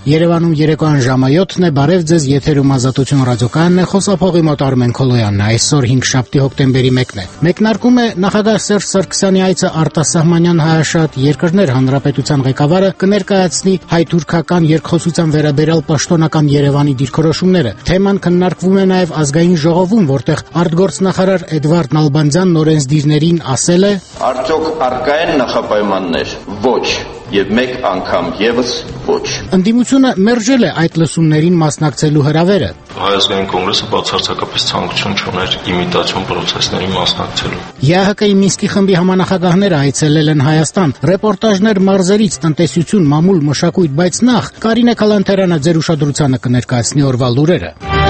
Երևանում երեկոյան ժամը 7-ն է, բարև ձեզ, եթերում Ազատություն ռադիոկայանն է, խոսափողի մոտ Արմեն Քոլոյանն է, այսօր 5-շաբթի հոկտեմբերի 1-ն է։ Մեկնարկում է նախագահ Սերժ Սարգսյանի այցը արտասահմանյան հայաշատ երկրներ հանրապետության ղեկավարը կներկայացնի հայ-թուրքական երկխոսության վերաբերյալ պաշտոնական Երևանի դիրքորոշումները։ Թեման քննարկվում է նաև ազգային ժողովում, որտեղ արտգործնախարար Էդվարդ Նալբանդյանն օրենսդիրներին ասել է. Արդյոք առկա են նախապայմաններ? Ոչ. Եվ մեկ անգամ եւս ոչ։ Ընդդիմությունը մերժել է այդ լսումներին մասնակցելու հրավերը։ Հայ ազգային կոնգրեսը բացարձակապես ցանկություն չուներ իմիտացիոն պրոցեսների մասնակցելու։ ԵԱՀԿ-ի Մինսկի խմբի համանախագահները այցելել են Հայաստան։ Ռեպորտաժներ մարզերից, տնտեսություն, մամուլ, մշակույթ, բայց նախ Կարինե Քալանթերյանը ձեր ուշադրությանը կներկայացնի օրվա լուրերը։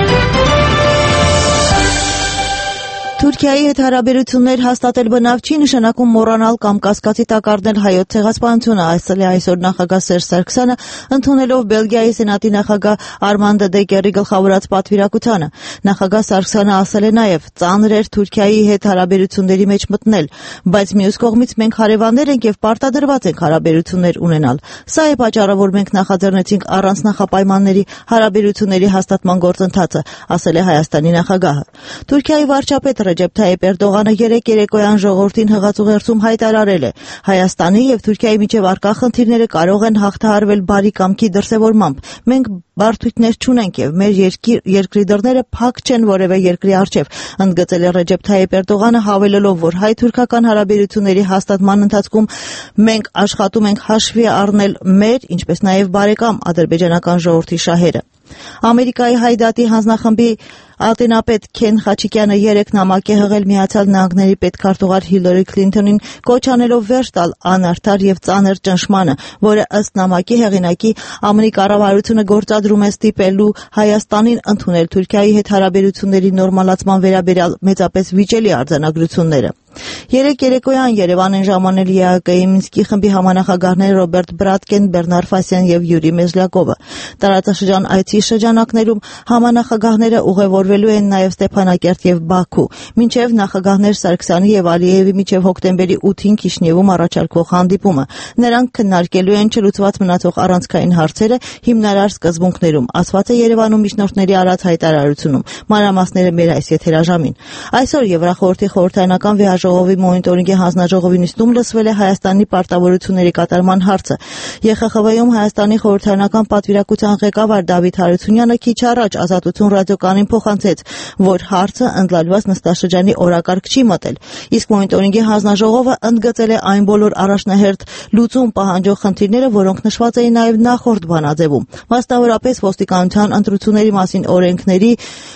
Թուրքիայի հետ հարաբերություններ հաստատել բնավ չի նշանակում մոռանալ կամ կասկածի տակ առնել հայոց ցեղասպանությունը, ասել է այսօր նախագահ Սերժ Սարգսյանը, ընդունելով Բելգիայի սենատի նախագահ Արման Դեդեկերի գլխավորած պատվիրակությանը։ Նախագահ Սարգսյանը ասել է նաև. «Ծանր էր Թուրքիայի հետ հարաբերությունների մեջ մտնել, բայց մյուս կողմից մենք հարևաններ ենք եւ պարտադրված ենք հարաբերություններ ունենալ։ Սա է պատճառը, որ մենք նախաձեռնեցինք առանց նախապայմանների հարաբերությունների հաստատման գործընթացը», ասել է Հայաստանի նախագահը։ Թուրքիայի վարչապետ Ռեջեփ Թայիփ Էրդողանը երեկ երեկոյան ժողովրդին հղացուղերձում հայտարարել է. «Հայաստանի եւ Թուրքիայի միջև առկա խնդիրները կարող են հաղթահարվել բարի կամքի դրսեւորմամբ։ Մենք բարդություններ չունենք եւ մեր երկրի դռները փակ չեն որևէ երկրի առջեւ», ընդգծել է Ռեջեփ Թայիփ Էրդողանը, հավելելով, որ հայ-թուրքական հարաբերությունների հաստատման ընթացքում մենք աշխատում ենք հաշվի առնել մեր, ինչպես նաեւ բարեկամ ադրբեջանական ժողովրդի շահերը։ Ամերիկայի Հայդատի հանձնախմբի ատենապետ Քեն Խաչիկյանը երեկ նամակ է հղել Միացյալ Նահանգների պետքարտուղար Հիլարի Քլինթոնին, կոչ անելով վերջ տալ անարդար եւ ծանր ճնշմանը, որը ըստ նամակի հեղինակի ԱՄՆ կառավարությունը գործադրում է ստիպելու Հայաստանին ընդունել Թուրքիայի հետ հարաբերությունների նորմալացման վերաբերյալ մեծապես վիճելի արձանագրությունները։ Երեկ երեկոյան Երևան են ժամանել ԵԱՀԿ-ի Մինսկի խմբի համանախագահներ Ռոբերտ Բրատկեն, Բերնար Ֆասյան եւ Յուրի Մեզլյակովը։ Տարածաշրջան այցի շրջանակներում համանախագահները ուղևորվելու են նաեւ Ստեփանակերտ եւ Բաքու, մինչեւ նախագահներ Սարգսյանի եւ Ալիևի միջեւ հոկտեմբերի 8-ին Քիշնևում առաջարկվող հանդիպումը։ Նրանք քննարկելու են չլուծված մնացող առանցքային հարցերը հիմնարար սկզբունքներում, ասված է Երևանում միջնորդների արած հայտարարությունում։ Մանրամասները մեր այս եթերաժամին։ Այսօր Եվրախորհրդի խորհրդարանական Ժողովի մոնիտորինգի հանձնաժողովի նիստում լսվել է Հայաստանի պարտավորությունների կատարման հարցը։ ԵԽԽՎ-ում Հայաստանի խորհրդարանական պատվիրակության ղեկավար Դավիթ Հարությունյանը քիչ առաջ Ազատություն ռադիոկայանին փոխանցեց, որ հարցը ընդլայնված նստաշրջանի օրակարգ չի մտել, իսկ մոնիտորինգի հանձնաժողովը ընդգծել է այն բոլոր առաջնահերթ լուծում պահանջող խնդիրները, որոնք նշված էին նաև նախորդ բանաձևում, մասնավորապես ոստիկանության ընտրությունների մասին օրենքների,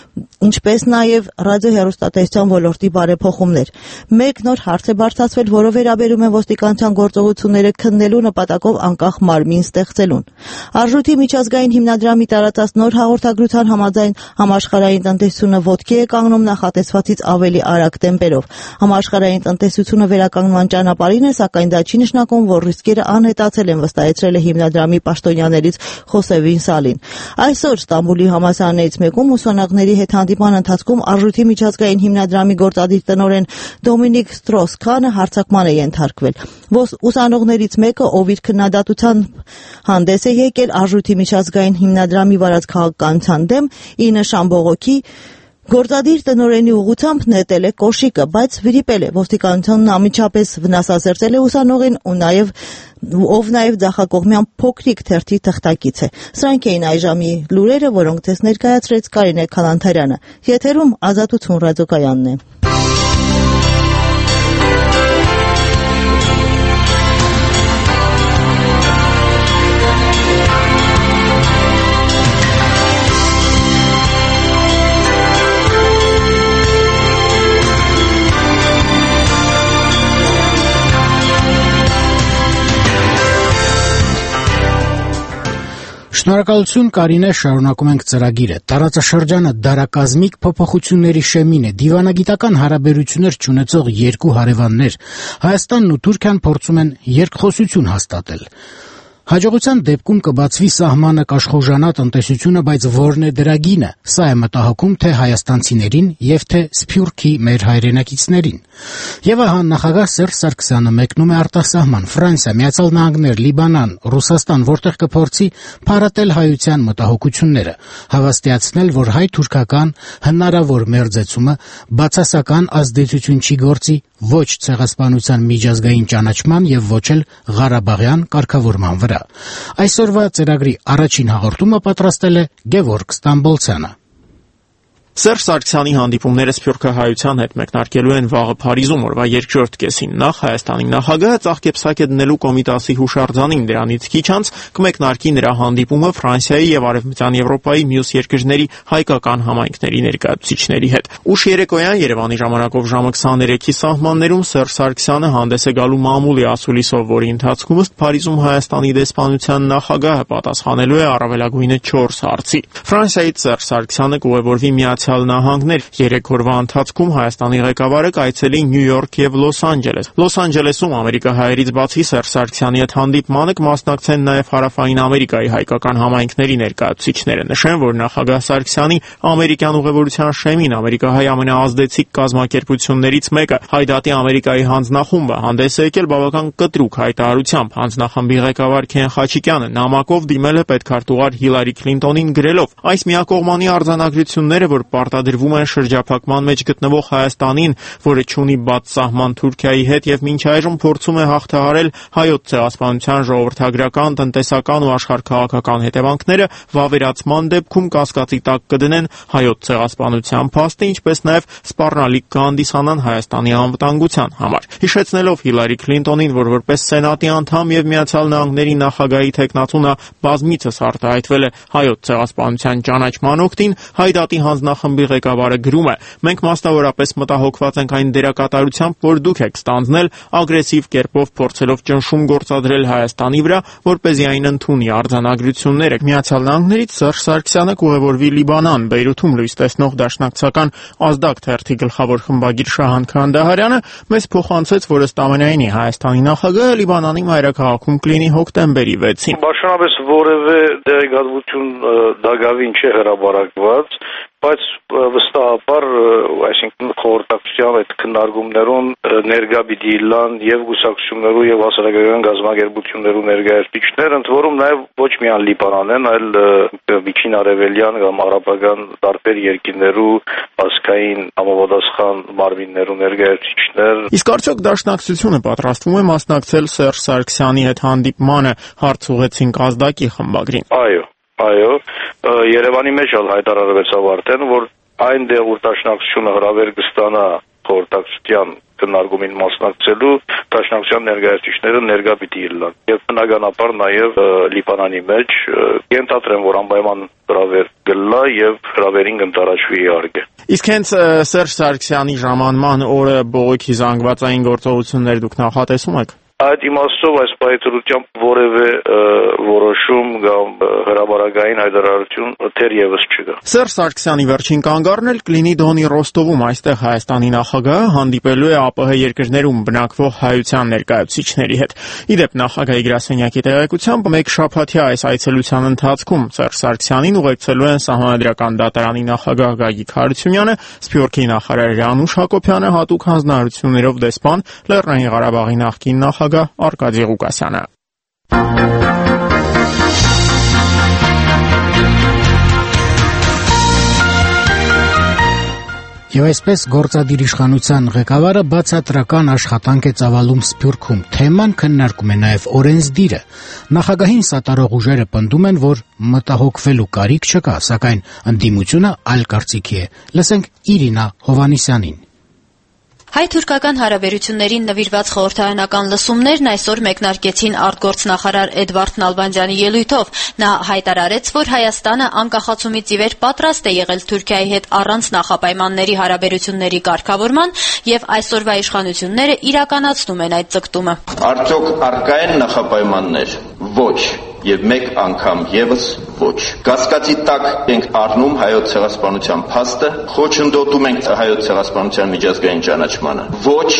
ինչպես նաև ռադիոհեռուստատեսության ոլորտի բարեփոխումներ։ Մեկ նոր հարց է բարձրացվել, որը վերաբերում է ոստիկանության գործողությունները քննելու նպատակով անկախ մարմին ստեղծելուն։ Արժույթի միջազգային հիմնադրամի տարածած նոր հաղորդագրության համաձայն համաշխարհային տնտեսությունը ոտքի է կանգնում նախատեսվածից ավելի արագ տեմպերով։ Համաշխարհային տնտեսությունը վերականգնման ճանապարհին է, սակայն դա չի նշանակում, որ ռիսկերը անհետացել են, վստահեցրել է հիմնադրամի պաշտոնյաներից Խոսեվին Սալին։ Այսօր Ստամբուլի համալսարաններից մեկում ուսանողների հետ հանդիպման ընթացքում Արժույթի միջազգային հիմնադրամի գործադիր տնօրեն Դոմինիկ Ստրոս-Քանը հարձակման է ենթարկվել։ Ուսանողներից մեկը, ով իր քննադատության հանդես է եկել Արժույթի միջազգային հիմնադրամի վարած քաղաքականության դեմ, ի նշան բողոքի, գործադիր տնօրենի ուղղությամբ նետել է կոշիկը, բայց վիրիպել է։ Ոստիկանությունն անմիջապես վնասազերծել է ուսանողին, ով նաև ձախակողմյան փոքրիկ թերթի թղթակից է։ Սրանք էին այժմի լուրերը, որոնք ձեզ ներկայացրեց Կարինե Քալանթերյանը։ Եթերում Ազատություն ռադիոկայանն է։ Շնորհակալություն Կարինե, շարունակում ենք ծրագիրը։ Տարածաշրջանը դարակազմիկ փոփոխությունների շեմին է, դիվանագիտական հարաբերություններ չունեցող երկու հարևաններ Հայաստանն ու Թուրքիան փորձում են երկխոսություն հաստատել։ Հաջողության դեպքում կբացվի սահմանը կաշխողժանա տնտեսությունը, բայց որն է դրա գինը։ Սա է մտահոգում թե հայաստանցիներին եւ թե Սփյուռքի մեր հայրենակիցներին։ Եվ ահա նախագահ Սերժ Սարգսյանը մեկնում է արտասահման Ֆրանսիա, Միացյալ Նահանգներ, Լիբանան, Ռուսաստան, որտեղ կփորձի փարատել հայության մտահոգությունները, հավաստիացնել, որ հայ-թուրքական հնարավոր մերձեցումը բացասական ազդեցություն չի գործի ոչ ցեղասպանության միջազգային ճանաչման եւ ոչ էլ Ղարաբաղյան կարգավորման վրա։ Այսօրվա ծրագրի առաջին հաղորդումը պատրաստել է Գևորգ Ստամբոլցյանը։ Սերժ Սարգսյանի հանդիպումները սփյուռքահայության հետ մեկնարկելու են վաղը Փարիզում օրվա երկրորդ կեսին։ Նախ Հայաստանի նախագահը ծաղկեպսակ է դնելու Կոմիտասի հուշարձանին, դրանից քիչ անց կմեկնարկի նրա հանդիպումը Ֆրանսիայի եւ Արևմտյան Եվրոպայի մյուս երկրների հայկական համայնքների ներկայացուցիչների հետ։ Ուշ երեկոյան Երևանի ժամանակով ժամը 23-ի սահմաններում Սերժ Սարգսյանը հանդես է գալու մամուլի ասուլիսով, որի ընթացքում ըստ Փարիզում Հայաստանի դեսպանության նախագահը պատասխանելու է առավելագույնը 4 հարցի։ Ֆրանսիայից Սերժ Սարգսյանը կուղևորվի Միացյալ Նահանգներ։ 3 օրվա ընթացքում Հայաստանի ղեկավարը կայցելի Նյու Յորք եւ Լոս Անջելես։ Լոս Անջելեսում ամերիկահայերից բացի Սերժ Սարգսյանի հետ հանդիպմանը կմասնակցեն նաեւ Հարավային Ամերիկայի հայկական համայնքների ներկայացուցիչները։ Նշեն, որ նախագահ Սարգսյանի ամերիկյան ուղևորության շեմին ամերիկահայ ամենաազդեցիկ կազմակերպություններից մեկը Հայդատի Ամերիկայի հանձնախումբը հանդես է եկել բավական կտրուկ հայտարարությամբ։ Հանձնախմբի ղեկավար Քեն Խաչիկյանը նամակով դիմել է պետքարտուղար Հիլարի Քլինտոնին գրելով. այս միակողմանի արձանագրությունները, որ պարտադրվում են շրջափակման մեջ գտնվող Հայաստանին, որը չունի բաց սահման Թուրքիայի հետ եւ մինչ այժմ փորձում է հաղթահարել հայոց ցեղասպանության ժողովրդագրական, տնտեսական ու աշխարհքաղաքական հետևանքները, վավերացման դեպքում կասկածի տակ կդնեն հայոց ցեղասպանության փաստը, ինչպես նաեւ սպառնալիք կհանդիսանան Հայաստանի անվտանգության համար։ Հիշեցնելով Հիլարի Քլինտոնին, որ որպես Սենատի անդամ եւ Միացյալ Նահանգների նախագահի թեկնածու նա բազմիցս արտահայտվել է հայոց ցեղասպանության ճանաչման օգտին, Հայդատի հանձնախմբի ղեկավարը գրում է. մենք մասնավորապես մտահոգված ենք այն դերակատարությամբ, որ դուք եք ստանձնել ագրեսիվ կերպով փորձելով ճնշում գործադրել Հայաստանի վրա, որպեսզի այն ընդունի արձանագրությունները։ Միացյալ Նահանգներից Սերժ Սարգսյանը կուղևորվի Լիբանան, Բեյրութում լույս տեսնող դաշնակցական Ազդակ թերթի գլխավոր խմբագիր Շահան Քանդահարյանը մեզ փոխանցեց, որ ըստ ամենայնի Հայաստանի նախագահը Լիբանանի մայրաքաղաքում կլինի հոկտեմբերի 6-ին։ Պաշտոնապես որևէ դերակատարություն դակավին չէ հրապարակված, բայց վստահաբար, այսինքն խորհրդակցության այդ քննարկումներուն ներկա պիտի լան եւ գուսակցություններու եւ հասարակական գազམ་ագերբություններու ներկայացուցիչներ, ընդ որում նաեւ ոչ միայն Լիբանանեն, այլ միջին արևելյան կամ արաբական տարբեր երկրներու ազգային համապատասխան մարմիններու ներկայացուցիչներ։ Իսկ արդյոք դաշնակցությունը պատրաստվում է մասնակցել Սերժ Սարգսյանի հետ հանդիպմանը, հարց ուղեցինք Ազդակի խմբագրին։ Այո, Երևանի մեջ հայտարարվեցավ արդեն, որ այն դեղ որ դաշնակցությունը հրավեր կստանա խորհրդակցության քննարկումին մասնակցելու, դաշնակցության ներկայացուցիչները ներկա պիտի լինեն։ Եվ բնականաբար նաև Լիբանանի մեջ ենթադրեմ, որ անպայման հրավեր կլա եւ հրավերին կընտրաշվի իհարկե։ Իսկ հենց Սերժ Սարգսյանի ժամանման օրը բողոքի զանգվածային գործողություններ դուք նախատեսում եք։ Այդ իմաստով այս պայթրությամբ որևէ որոշում կամ հրաբարակային հայտարարություն թերևս չկա։ Սերժ Սարգսյանի վերջին կանգառն էլ կլինի Դոնի Ռոստովում, այստեղ Հայաստանի նախագահը հանդիպելու է ԱՊՀ երկրներում բնակվող հայության ներկայացուցիչների հետ։ Իդեպ նախագահի գրասենյակի տեղեկությամբ մեկ շաբաթյա այս այցելության ընթացքում Սերժ Սարգսյանին ուղեկցելու են Սահմանադրական դատարանի նախագահ Գագիկ Հարությունյանը, Սփյուռքի նախարար Րանուշ Հակոբյանը, հատուկ հանձնարարություններով դեսպան Լեռնային Ղարաբաղի նախկին նախագահ Արկադի Ղուկասյանը։ Եվ այսպես գործադիր իշխանության ղեկավարը բացատրական աշխատանք է ծավալում Սփյուռքում։ Թեման քննարկում է նաև օրենսդիրը։ Նախագահին սատարող ուժերը պնդում են, որ մտահոգվելու կարիք չկա, սակայն ընդդիմությունը այլ կարծիքի է։ Լսենք Իրինա Հովանիսյանին։ Հայ-թուրքական հարաբերություններին նվիրված խորհրդարանական լսումներն այսօր մեկնարկեցին արտգործնախարար Էդվարդ Նալբանդյանի ելույթով։ Նա հայտարարեց, որ Հայաստանը անկախացումից ի վեր պատրաստ է եղել Թուրքիայի հետ առանց նախապայմանների հարաբերությունների կարգավորման եւ այսօրվա իշխանությունները իրականացնում են այդ ձգտումը։ Արդյոք առկա են նախապայմաններ։ Ոչ։ Եվ մեկ անգամ եւս ոչ։ Կասկածի տակ ենք առնում հայոց ցեղասպանության փաստը, խոչընդոտում ենք հայոց ցեղասպանության միջազգային ճանաչմանը։ Ոչ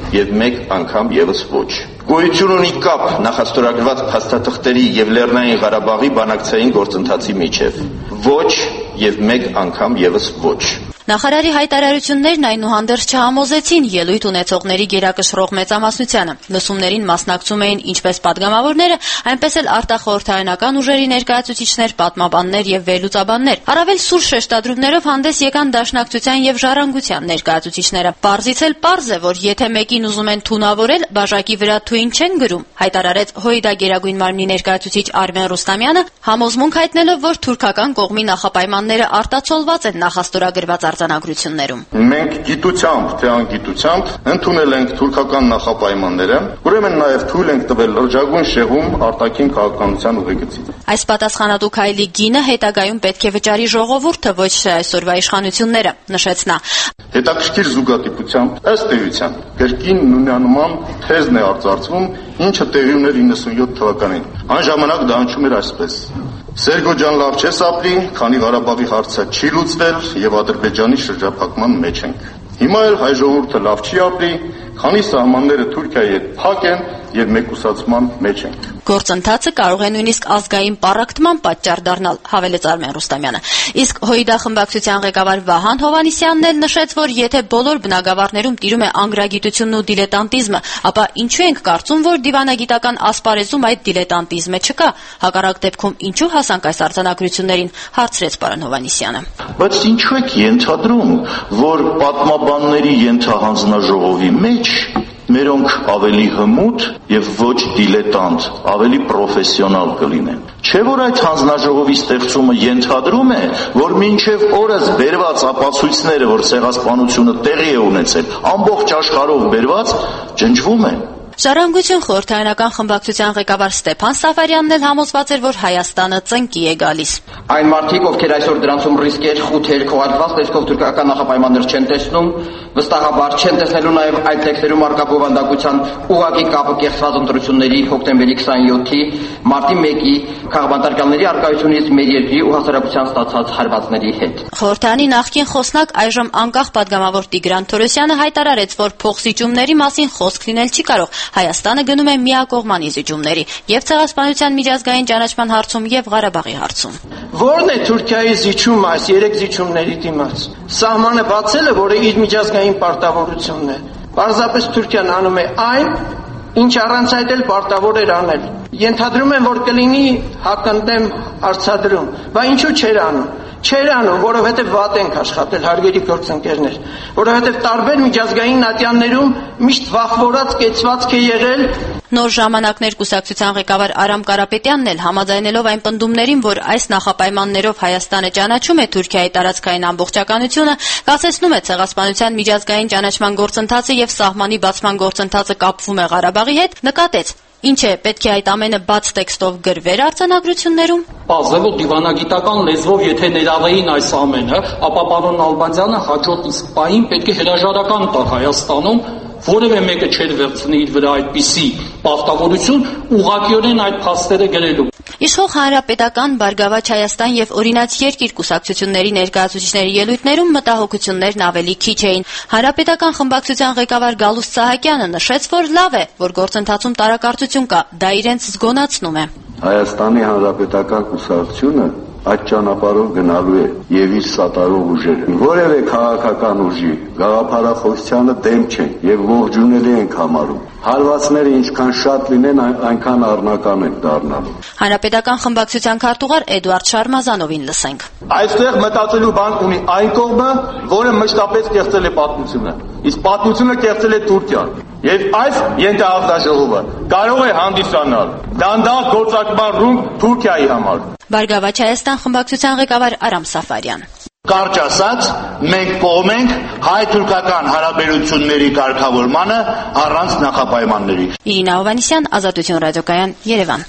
եւ մեկ անգամ եւս ոչ։ Գոյություն ունի կապ նախաստորագրված փաստաթղթերի եւ Լեռնային Ղարաբաղի բանակցային գործընթացի միջև։ Ոչ եւ մեկ անգամ եւս ոչ։ Նախարարի հայտարարություններն այնուհանդերձ չհամոզեցին ելույթ ունեցողների գերակշռող մեծամասնությանը։ Լսումներին մասնակցում էին ինչպես падգամավորները, այնպես էլ արտախորհրդարանական ուժերի ներկայացուցիչներ, պատմաբաններ եւ վերլուծաբաններ։ Առավել սուր շեշտադրումներով հանդես եկան Դաշնակցության եւ Ժառանգության ներկայացուցիչները։ Պարզից էլ պարզ է, որ եթե մեկին ուզում են թունավորել, բաժակի վրա թույն չեն գրում, հայտարարեց ՀՅԴ Գերագույն մարմնի ներկայացուցիչ Արմեն Ռուստամյանը, համոզմունք հայտնելով, որ թուրքական կողմի նախապայմանները արտացոլված են նախաստորագրված արձանագրություններում։ Մենք գիտությամբ թե անգիտությամբ ընդունել ենք թուրքական նախապայմանները, ուրեմն նաև թույլ ենք տվել լրջագույն շեղում արտաքին քաղաքականության ուղեկցից։ Այս պատասխանատու քայլի գինը հետագայում պետք է վճարի ժողովուրդը, ոչ թե այսօրվա իշխանությունները, նշեց նա։ Հետաքրքիր զուգադիպությամբ ըստ էության կրկին նույնանման թեզն է արձարծվում, ինչը տեղի ուներ 97 թվականին։ Այն ժամանակ դա հնչում էր այսպես. Սերգո ջան, լավ չես ապրի, քանի Ղարաբաղի հարցը չի լուծվել եւ Ադրբեջանի շրջափակման մեջ ենք։ Հիմա էլ հայ ժողովուրդը լավ չի ապրի, քանի սահմանները Թուրքիայի հետ փակ են եւ մեկուսացման մեջ ենք։ Գործընթացը կարող է նույնիսկ ազգային պառակտման պատճառ դառնալ, հավելեց Արմեն Ռուստամյանը։ Իսկ ՀՅԴ խմբակցության ղեկավար Վահան Հովհաննիսյանն էլ նշեց, որ եթե բոլոր բնագավառներում տիրում է անգրագիտությունն ու դիլետանտիզմը, ապա ինչու ենք կարծում, որ դիվանագիտական ասպարեզում այդ դիլետանտիզմը չկա։ Հակառակ դեպքում ինչու հասանք այս արձանագրություններին, հարցրեց պարոն Հովհաննիսյանը։ Բայց ինչու եք ենթադրում, որ պատմաբանների ենթահանձնաժողովի մեջ մերոնք ավելի հմուտ եւ ոչ դիլետանտ, ավելի պրոֆեսիոնալ կլինեն։ Չէ՞ որ այդ հանձնաժողովի ստեղծումը ենթադրում է, որ մինչև օրս բերված ապացույցները, որ ցեղասպանությունը տեղի է ունեցել, ամբողջ աշխարհով բերված, ջնջվում են։ Ժառանգություն խորհրդարանական խմբակցության ղեկավար Ստեփան Սաֆարյանն էլ համոզված էր, որ Հայաստանը ծնկի է գալիս։ Այն մարդիկ, ովքեր այսօր դրանցում ռիսկեր, խութեր, քողարկված տեսքով թուրքական նախապայմաններ չեն տեսնում, վստահաբար չեն տեսնելու նաև այդ տեքստերում արկա բովանդակության ուղղակի կապը կեղծված ընտրությունների հոկտեմբերի 27-ի, մարտի 1-ի քաղաքապետարյանների արկայությունից մեր երկրի ու հասարակության ստացած հարվածների հետ։ Խորհրդարանի նախկին խոսնակ այժմ անկախ падգամավոր Տիգրան Թորոսյանը հայտարարեց, որ փոխզիջումների մասին խոսք լինել չի կարող։ Հայաստանը գնում է միակողմանի զիջումների եւ ցեղասպանության միջազգային ճանաչման հարցում եւ Ղարաբաղի հարցում։ Որն է Թուրքիայի զիջումը այս 3 զիջումների դիմաց։ Սահմանը բացելը, որը իր միջազգային պարտավորությունն է։ Պարզապես Թուրքիան անում է այն, ինչ առանց այդ էլ պարտավոր էր անել։ Ենթադրում եմ, որ կլինի հակընդդեմ արձադրում, բայց ինչու չէր անում։ Չէր անում, որովհետև վատ ենք աշխատել, հարգելի գործընկերներ, որովհետև տարբեր միջազգային ատյաններում միշտ վախվորած կեցվածք է եղել։ Նոր ժամանակներ կուսակցության ղեկավար Արամ Կարապետյանն էլ համաձայնելով այն պնդումներին, որ այս նախապայմաններով Հայաստանը ճանաչում է Թուրքիայի տարածքային ամբողջականությունը, կասեցնում է ցեղասպանության միջազգային ճանաչման գործընթացը եւ սահմանի բացման գործընթացը կապվում է Ղարաբաղի հետ, նկատեց. Ինչ է, պետք է այդ ամենը բաց տեքստով գրվեր արձանագրություններում։ Պարզվող դիվանագիտական լեզվով եթե ներառեին այս ամենը, ապա պարոն Ալբանդյանը հաջորդ իսկ պահին պետք է հրաժարական տար Հայաստանում, որևէ մեկը չէր վերցնի իր վրա այդպիսի պարտավորություն ուղղակիորեն այդ փաստերը գրելու։ Իշխող Հանրապետական, Բարգավաճ Հայաստան եւ Օրինաց երկիր կուսակցությունների ներկայացուցիչների ելույթներում մտահոգություններն ավելի քիչ էին։ Հանրապետական խմբակցության ղեկավար Գալուստ Սահակյանը նշեց, որ լավ է, որ գործընթացում տարակարծություն կա, դա իրենց զգոնացնում է։ Հայաստանի Հանրապետական կուսակցությունը այդ ճանապարհով գնալու է եւ իր սատարող ուժերը։ Որևէ քաղաքական ուժի գաղափարախոսությանը դեմ չեն եւ ողջունելի ենք համարում։ Հարվածները ինչքան շատ լինեն, այնքան առնական են դառնալու։ Հանրապետական խմբակցության քարտուղար Էդուարդ Շարմազանովին լսենք։ Այստեղ մտածելու բան ունի այն կողմը, որը մշտապես կեղծել է պատմությունը։ Իսկ պատմությունը կեղծել է Թուրքիան։ Եվ այս ենթահաղորդաշողովը կարող է հանդիսանալ դանդաղ գործարկման ռումբ Թուրքիայի համար։ Բարգավաճ Հայաստան խմբակցության ղեկավար Արամ Սաֆարյան։ Կարճ ասած, մենք կողմ ենք հայ-թուրքական հարաբերությունների կարգավորմանը առանց նախապայմանների։ Իրինա Հովհաննիսյան, Ազատություն ռադիոկայան, Երևան։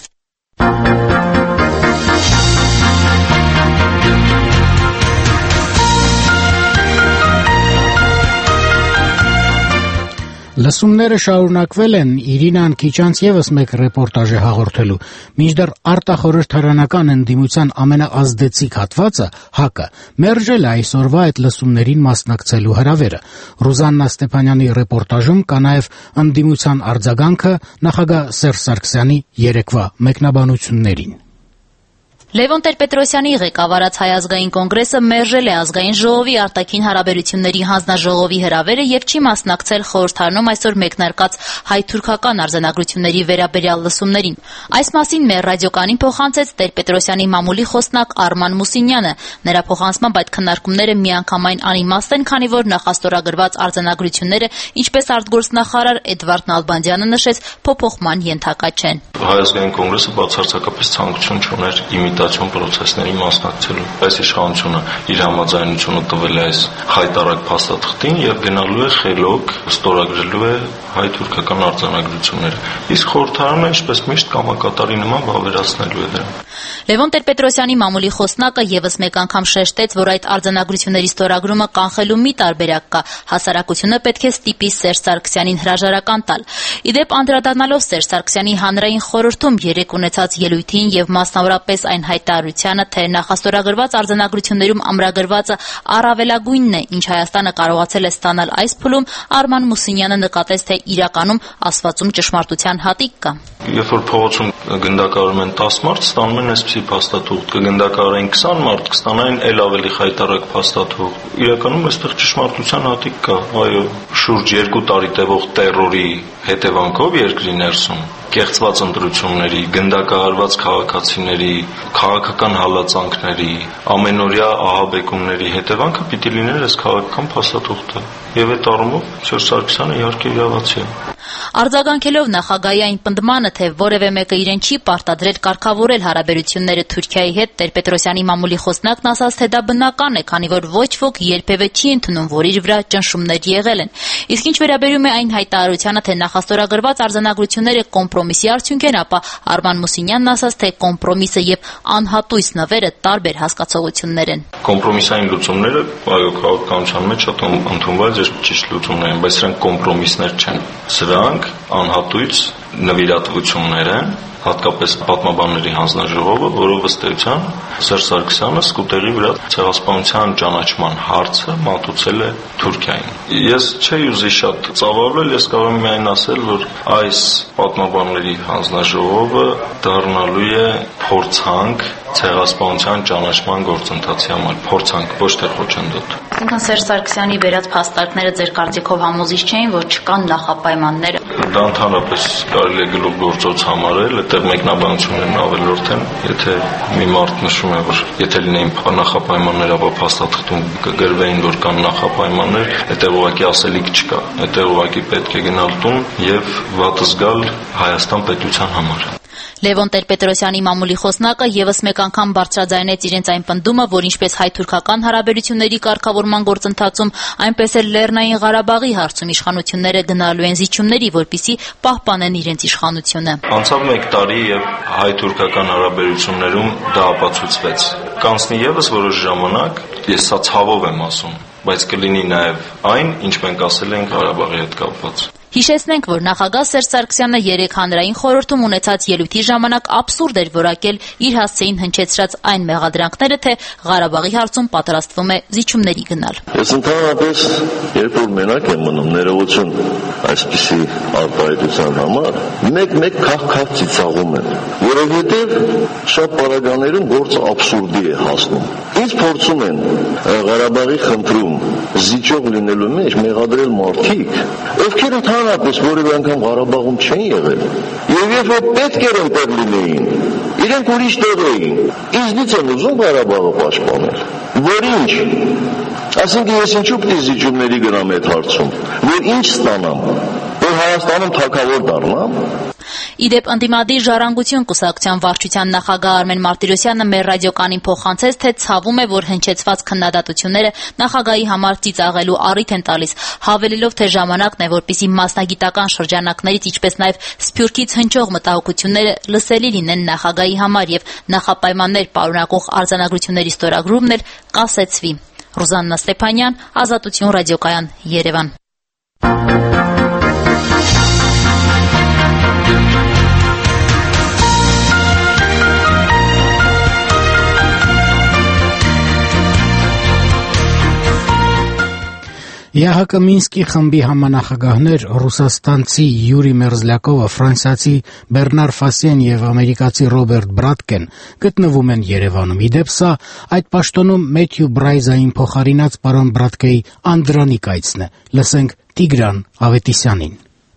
Լսումները շարունակվել են Իրինան քիչ անց եւս մեկ ռեպորտաժ է հաղորդելու, մինչդեռ արտախորհրդարանական ընդդիմության ամենաազդեցիկ հատվածը ՀԱԿ-ը մերժել է այսօրվա այդ լսումներին մասնակցելու հրավերը։ Ռուզաննա Ստեփանյանի ռեպորտաժում կա նաեւ ընդդիմության արձագանքը նախագահ Սերժ Սարգսյանի երեկվա մեկնաբանություններին։ Լևոն Տեր-Պետրոսյանի ղեկավարած Հայ ազգային կոնգրեսը մերժել է ազգային ժողովի արտաքին հարաբերությունների հանձնաժողովի հրավերը եւ չի մասնակցել խորհրդարանում այսօր մեկնարկած հայ-թուրքական արձանագրությունների վերաբերյալ լսումներին։ Այս մասին մեր ռադիոկանին փոխանցեց Տեր-Պետրոսյանի մամուլի խոսնակ Արման Մուսինյանը։ Նրա փոխանցմամբ այդ քննարկումները միանգամայն անիմաստ են, քանի որ նախաստորագրված արձանագրությունները, ինչպես արտգործնախարար Էդվարդ Նալբանդյանը նշեց, փոփոխման ենթակա չեն։ Հայ ազգային կոնգրեսը բացարձակապես ցանկություն չուներ իմիտացիոն պրոցեսների մասնակցելու։ Այս իշխանությունը իր համաձայնությունը տվել է այս հայտարարակ փաստաթղթին եւ գնալու է խելոք ստորագրելու է հայ-թուրքական արձանագրությունները։ Իսկ խորհրդարանը, ինչպես միշտ, կամակատարի նման վավերացնելու է դրան։ Լևոն Տեր-Պետրոսյանի մամուլի խոսնակը եւս մեկ անգամ շեշտեց, որ այդ արձանագրությունների ստորագրումը կանխելու մի տարբերակ կա։ Հասարակությունը պետք է ստիպի Սերժ Սարգսյանին հրաժարական տալ։ Իդեպ անդրադառնալով Սերժ Սարգսյանի հանրային խորհրդում երեկ ունեցած ելույթին եւ մասնավորապես այն հայտարարությանը, թե նախաստորագրված արձանագրություններում ամրագրվածը առավելագույնն է, ինչ Հայաստանը կարողացել է ստանալ այս փուլում, Արման Մուսինյանը նկատեց, թե իրականում ասվածում ճշմարտության հատիկ կա։ Երբ որ փողոցում գնդակահարում են 10 մարդ, ստանում են այսպիսի փաստաթուղթ, կգնդակահարեն 20 մարդ, կստանային էլ ավելի խայտարակ փաստաթուղթ։ Իրականում այստեղ ճշմարտության հատիկ կա։ Այո, շուրջ 2 տարի տևող տերորի հետևանքով երկրի ներսում կեղծված ընտրությունների, գնդակահարված քաղաքացիների, քաղաքական հալածանքների, ամենօրյա ահաբեկումների հետևանքը պիտի լիներ այս քաղաքական փաստաթուղթը։ Եվ այդ առումով Սերժ Սարգսյանը իհարկե իրավացի է։ Արձագանքելով նախագահի այն պնդմանը, թե որևէ մեկը իրեն չի պարտադրել կարգավորել հարաբերությունները Թուրքիայի հետ, Տեր-Պետրոսյանի մամուլի խոսնակն ասաց, թե դա բնական է, քանի որ ոչ ոք երբևէ չի ընդունում, որ իր վրա ճնշումներ եղել են։ Իսկ ինչ վերաբերում է այն հայտարարությանը, թե նախաստորագրված արձանագրությունները կոմպրոմիսի արդյունք են, ապա Արման Մուսինյանն ասաց, թե կոմպրոմիսը եւ անհատույց նվերը տարբեր հասկացողություններ են։ Կոմպրոմիսային լուծումները, այո, քաղաքականության մեջ շատ ընդունված եւ ճիշտ լուծումներ են, բայց սրանք կոմպրոմիսներ չեն։ Սրանք անհատույց նվիրատվություններ են, հատկապես պատմաբանների հանձնաժողովը, որով ըստ էության Սերժ Սարգսյանը սկուտերի վրա ցեղասպանության ճանաչման հարցը մատուցել է Թուրքիային։ Ես չէի ուզի շատ ծավալվել, ես կարող եմ միայն ասել, որ այս պատմաբանների հանձնաժողովը դառնալու է փորձանք ցեղասպանության ճանաչման գործընթացի համար, փորձանք, ոչ թե խոչընդոտ։ Այսինքն Սերժ Սարգսյանի վերած փաստարկները ձեր կարծիքով համոզիչ չէին, որ չկան նախապայմաններ։ Դա ընդհանրապես կարելի է գլուխ գործոց համարել, այդտեղ մեկնաբանություններն ավելորդ են, եթե մի մարդ նշում է, որ եթե լինեին նախապայմաններ, ապա փաստաթղթում կգրվեին, որ կան նախապայմաններ, այդտեղ ուղղակի ասելիք չկա, այդտեղ ուղղակի պետք է գնալ տուն եւ վատ զգալ Հայաստան պետության համար։ Լևոն Տեր-Պետրոսյանի մամուլի խոսնակը եւս մեկ անգամ բարձրաձայնեց իրենց այն պնդումը, որ ինչպես հայ-թուրքական հարաբերությունների կարգավորման գործընթացում, այնպես էլ Լեռնային Ղարաբաղի հարցում իշխանությունները գնալու են զիջումների, որպեսզի պահպանեն իրենց իշխանությունը։ Անցավ 1 տարի եւ հայ-թուրքական հարաբերություններում դա ապացուցվեց։ Կանցնի եւս որոշ ժամանակ, ես սա ցավով եմ ասում, բայց կլինի նաեւ այն, ինչ մենք ասել ենք Ղարաբաղի հետ կապված։ Հիշեցնենք, որ նախագահ Սերժ Սարգսյանը երեկ հանրային խորհրդում ունեցած ելույթի ժամանակ աբսուրդ էր որակել իր հասցեին հնչեցրած այն մեղադրանքները, թե Ղարաբաղի հարցում պատրաստվում է զիջումների գնալ։ Ես ընդհանրապես, երբ որ մենակ եմ մնում ներողություն այսպիսի արտահայտության համար, մեկ քաղ ծիծաղում եմ, որովհետև շատ պարագաներում գործը աբսուրդի է հասնում։ Ինչ փորձում են Ղարաբաղի խնդրում զիջող լինելու մեջ մեղադրել մարդիկ, ովքեր ընդհանրապես որևէ անգամ Ղարաբաղում չեն եղել, եւ երբ որ պետք էր այնտեղ լինեին, իրենք ուրիշ տեղ էին, ինձնից են ուզում Ղարաբաղը պաշտպանել, որ ինչ, այսինքն ես ինչու պետք է զիջումների գնամ այդ հարցում, որ ինչ ստանամ, որ Հայաստանում թագավոր դառնամ։ Իդեպ ընդդիմադիր ժառանգություն կուսակցության վարչության նախագահ Արմեն Մարտիրոսյանը մեր ռադիոկանին փոխանցեց, թե ցավում է, որ հնչեցված քննադատությունները նախագահի համար ծիծաղելու առիթ են տալիս, հավելելով, թե ժամանակն է, որպեսզի մասնագիտական շրջանակներից, ինչպես նաև Սփյուռքից հնչող մտահոգությունները լսելի լինեն նախագահի համար եւ նախապայմաններ պարունակող արձանագրությունների ստորագրումն էլ կասեցվի։ Ռուզաննա Ստեփանյան, Ազատություն ռադիոկայան, Երևան։ ԵԱՀԿ Մինսկի խմբի համանախագահներ ռուսաստանցի Յուրի Մերզլյակովը, ֆրանսիացի Բեռնար Ֆասիեն եւ ամերիկացի Ռոբերտ Բրատկեն գտնվում են Երևանում։ Իդեպ սա այդ պաշտոնում Մեթյու Բրայզային փոխարինած պարոն Բրատկեի անդրանիկ այցն է։ Լսենք Տիգրան Ավետիսյանին։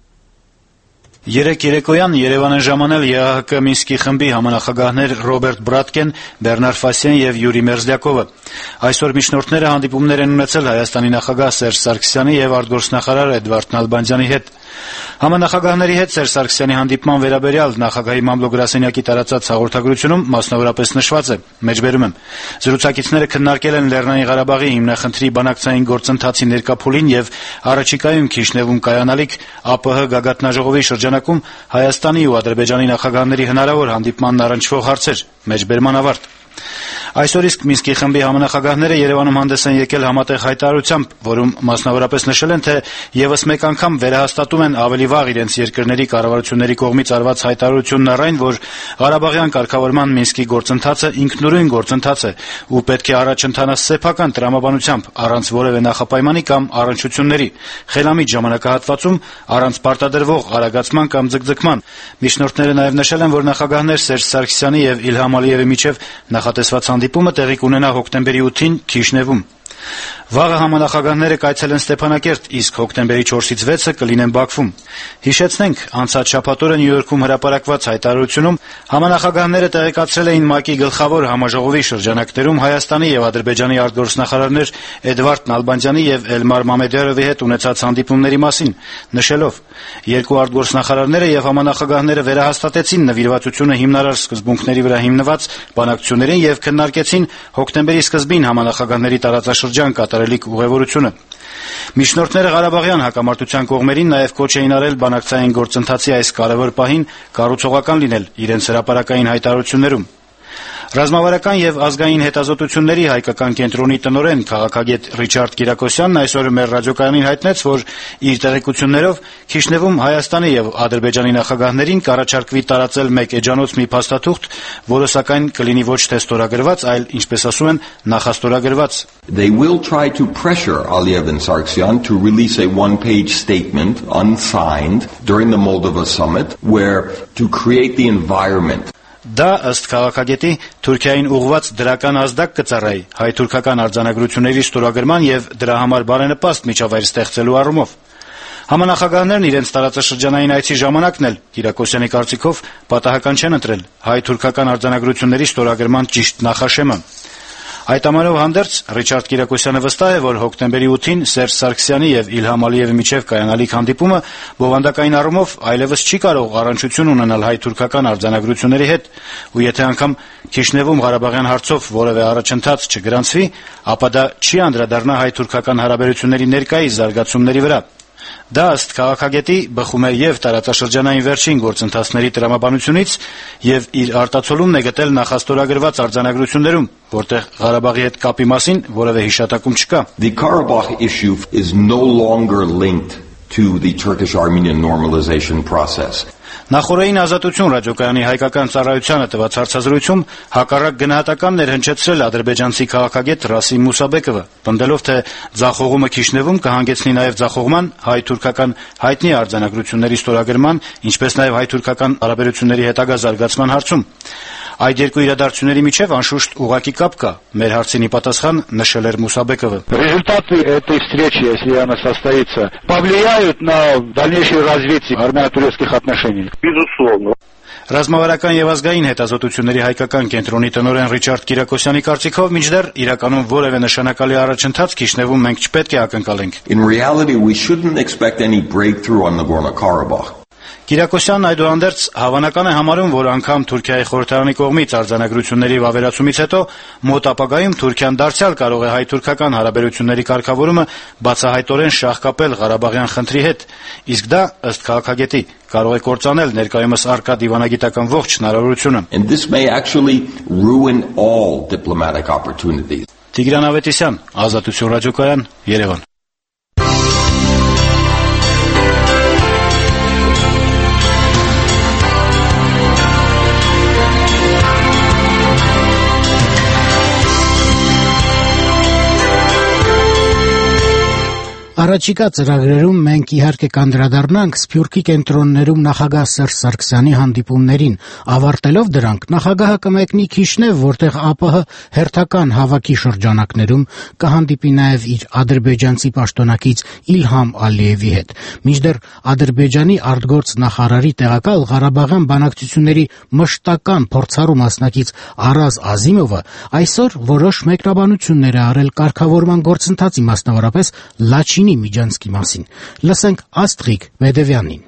Երեկ երեկոյան Երևան են ժամանել ԵԱՀԿ Մինսկի խմբի համանախագահներ Ռոբերտ Բրատկեն, Բեռնար Ֆասիեն եւ Յուրի Մերզլյակովը։ Այսօր միջնորդները հանդիպումներ են ունեցել Հայաստանի նախագահ Սերժ Սարգսյանի եւ արտգործնախարար Էդվարդ Նալբանդյանի հետ։ Համանախագահների հետ Սերժ Սարգսյանի հանդիպման վերաբերյալ նախագահի մամլո-գրասենյակի տարածած հաղորդագրությունում մասնավորապես նշված է. մեջբերում եմ. զրուցակիցները քննարկել են Լեռնային Ղարաբաղի հիմնախնդրի բանակցային գործընթացի ներկա փուլին եւ առաջիկայում Քիշնևում կայանալիք ԱՊՀ գագաթնաժողովի շրջանակում Հայաստանի ու Ադրբեջանի նախագահների հնարավոր հանդիպմանն առնչվող հարցեր։ Մեջբերման ավարտ։ Այսօր իսկ Մինսկի խմբի համանախագահները Երևանում հանդես են եկել համատեղ հայտարարությամբ, որում մասնավորապես նշել են, թե եւս մեկ անգամ վերահաստատում են ավելի վաղ իրենց երկրների կառավարությունների կողմից արված հայտարարությունն առայն, որ Ղարաբաղյան կարգավորման Մինսկի գործընթացը ինքնուրույն գործընթաց է ու պետք է առաջ ընթանա սեփական տրամաբանությամբ, առանց որևէ նախապայմանի կամ առնչությունների, խելամիտ ժամանակահատվածում, առանց պարտադրվող արագացման կամ ձգձգման։ Միջնորդները նաեւ նշել են, որ նախագահներ Սերժ Սարգսյանի եւ Իլհամ Ալիևի միջեւ նախատեսված հանդիպումը տեղի կունենա հոկտեմբերի 8-ին Քիշնևում։ Վաղը համանախագահները կայցելեն Ստեփանակերտ, իսկ հոկտեմբերի 4-ից 6-ը կլինեն Բաքվում։ Հիշեցնենք, անցած շաբաթօրը Նյու Յորքում հրապարակված հայտարարությունում համանախագահները տեղեկացրել էին ՄԱԿ-ի գլխավոր համաժողովի շրջանակներում Հայաստանի եւ Ադրբեջանի արտգործնախարարներ Էդվարդ Նալբանդյանի եւ Էլմար Մամեդյարովի հետ ունեցած հանդիպումների մասին, նշելով. երկու արտգործնախարարները եւ համանախագահները վերահաստատեցին նվիրվածությունը հիմնարար սկզբունքների վրա հիմնված բանակցություններին եւ քննարկեցին հոկտեմբերի սկզբին համանախագահների տարածաշրջան կատարելիք ուղևորությունը։ Միջնորդները Ղարաբաղյան հակամարտության կողմերին նաև կոչ էին արել բանակցային գործընթացի այս կարևոր պահին կառուցողական լինել իրենց հրապարակային հայտարարություններում։ Ռազմավարական եւ ազգային հետազոտությունների հայկական կենտրոնի տնօրեն քաղաքագետ Ռիչարդ Կիրակոսյանն այսօր մեր ռադիոկայանին հայտնեց, որ իր տեղեկություններով Քիշնևում Հայաստանի եւ Ադրբեջանի նախագահներին կառաջարկվի տարածել մեկ էջանոց մի փաստաթուղթ, որը սակայն կլինի ոչ թե ստորագրված, այլ ինչպես ասում են, նախաստորագրված։ They will try to pressure Aliyev and Sargsyan to release a one-page statement unsigned during the Moldova summit where to create the environment. Դա ըստ քաղաքագետի Թուրքիային ուղղված դրական ազդակ կծառայի հայ-թուրքական արձանագրությունների ստորագրման եւ դրա համար բարենպաստ միջավայր ստեղծելու առումով։ Համանախագահներն իրենց տարածաշրջանային այցի ժամանակն էլ Կիրակոսյանի կարծիքով պատահական չեն ընտրել հայ-թուրքական արձանագրությունների ստորագրման ճիշտ նախաշեմը։ Այդ ամենով հանդերձ Ռիչարդ Կիրակոսյանը վստահ է, որ հոկտեմբերի 8-ին Սերժ Սարգսյանի եւ Իլհամ Ալիևի միջեւ կայանալիք հանդիպումը բովանդակային առումով այլևս չի կարող առնչություն ունենալ հայ-թուրքական արձանագրությունների հետ, ու եթե անգամ Քիշնևում Ղարաբաղյան հարցով որևէ առաջընթաց չգրանցվի, ապա դա չի անդրադառնա հայ-թուրքական հարաբերությունների ներկայիս զարգացումների վրա։ Դա ըստ քաղաքագետի բխում է եւ տարածաշրջանային վերջին գործընթացների տրամաբանությունից եւ իր արտացոլումն է գտել նախաստորագրված արձանագրություններում, որտեղ Ղարաբաղի հետ կապի մասին որևէ հիշատակում չկա։ The Karabakh issue is no longer linked to the Turkish-Armenian normalization process. Նախորդային ազատություն ռադիոկայանի հայկական ծառայությանը տված հարցազրույցում հակառակ գնահատականներ հնչեցրել ադրբեջանցի քաղաքագետ Ռասիմ Մուսաբեկովը, պնդելով, թե ձախողումը Քիշնևում կհանգեցնի նաև ձախողման հայ-թուրքական հայտնի արձանագրությունների ստորագրման, ինչպես նաև հայ-թուրքական հարաբերությունների հետագա զարգացման հարցում։ Այդ երկու իրադարձությունների միջև անշուշտ ուղղակի կապ կա, մեր հարցին ի պատասխան նշել էր Մուսաբեկովը։ Результаты этой встречи, если она состоится, повлияют на дальнейшее развитие армяно-турецких отношений. Безусловно. Ռազմավարական եւ ազգային հետազոտությունների հայկական կենտրոնի տնօրեն Ռիչարդ Կիրակոսյանի կարծիքով մինչդեռ իրականում որևէ նշանակալի առաջընթաց Քիշնևում մենք չպետք է ակնկալենք։ In reality, we shouldn't expect any breakthrough on Nagorno-Karabakh. Կիրակոսյանն այդուհանդերձ հավանական է համարում, որ անգամ Թուրքիայի խորհրդարանի կողմից արձանագրությունների վավերացումից հետո մոտ ապագայում Թուրքիան դարձյալ կարող է հայ-թուրքական հարաբերությունների կարգավորումը բացահայտորեն շահկապել Ղարաբաղյան խնդրի հետ, իսկ դա ըստ քաղաքագետի կարող է կործանել ներկայումս առկա դիվանագիտական ողջ հնարավորությունը։ And this may actually ruin all diplomatic opportunities. Տիգրան Ավետիսյան, Ազատություն ռադիոկայան, Երևան։ Առաջիկա ծրագրերում մենք իհարկե կանդրադառնանք Սփյուռքի կենտրոններում նախագահ Սերժ Սարգսյանի հանդիպումներին, ավարտելով դրանք նախագահը կմեկնի Քիշնև, որտեղ ԱՊՀ հերթական հավաքի շրջանակներում կհանդիպի նաև իր ադրբեջանցի պաշտոնակից Իլհամ Ալիևի հետ։ Մինչդեռ Ադրբեջանի արտգործ նախարարի տեղակալ Ղարաբաղյան բանակցությունների մշտական փորձառու մասնակից Արազ Ազիմովը այսօր որոշ մեկնաբանություններ է արել կարգավորման գործընթացի, մասնավորապես Լաչինի միջանցքի մասին։ Լսենք Աստղիկ Մեդևյանին։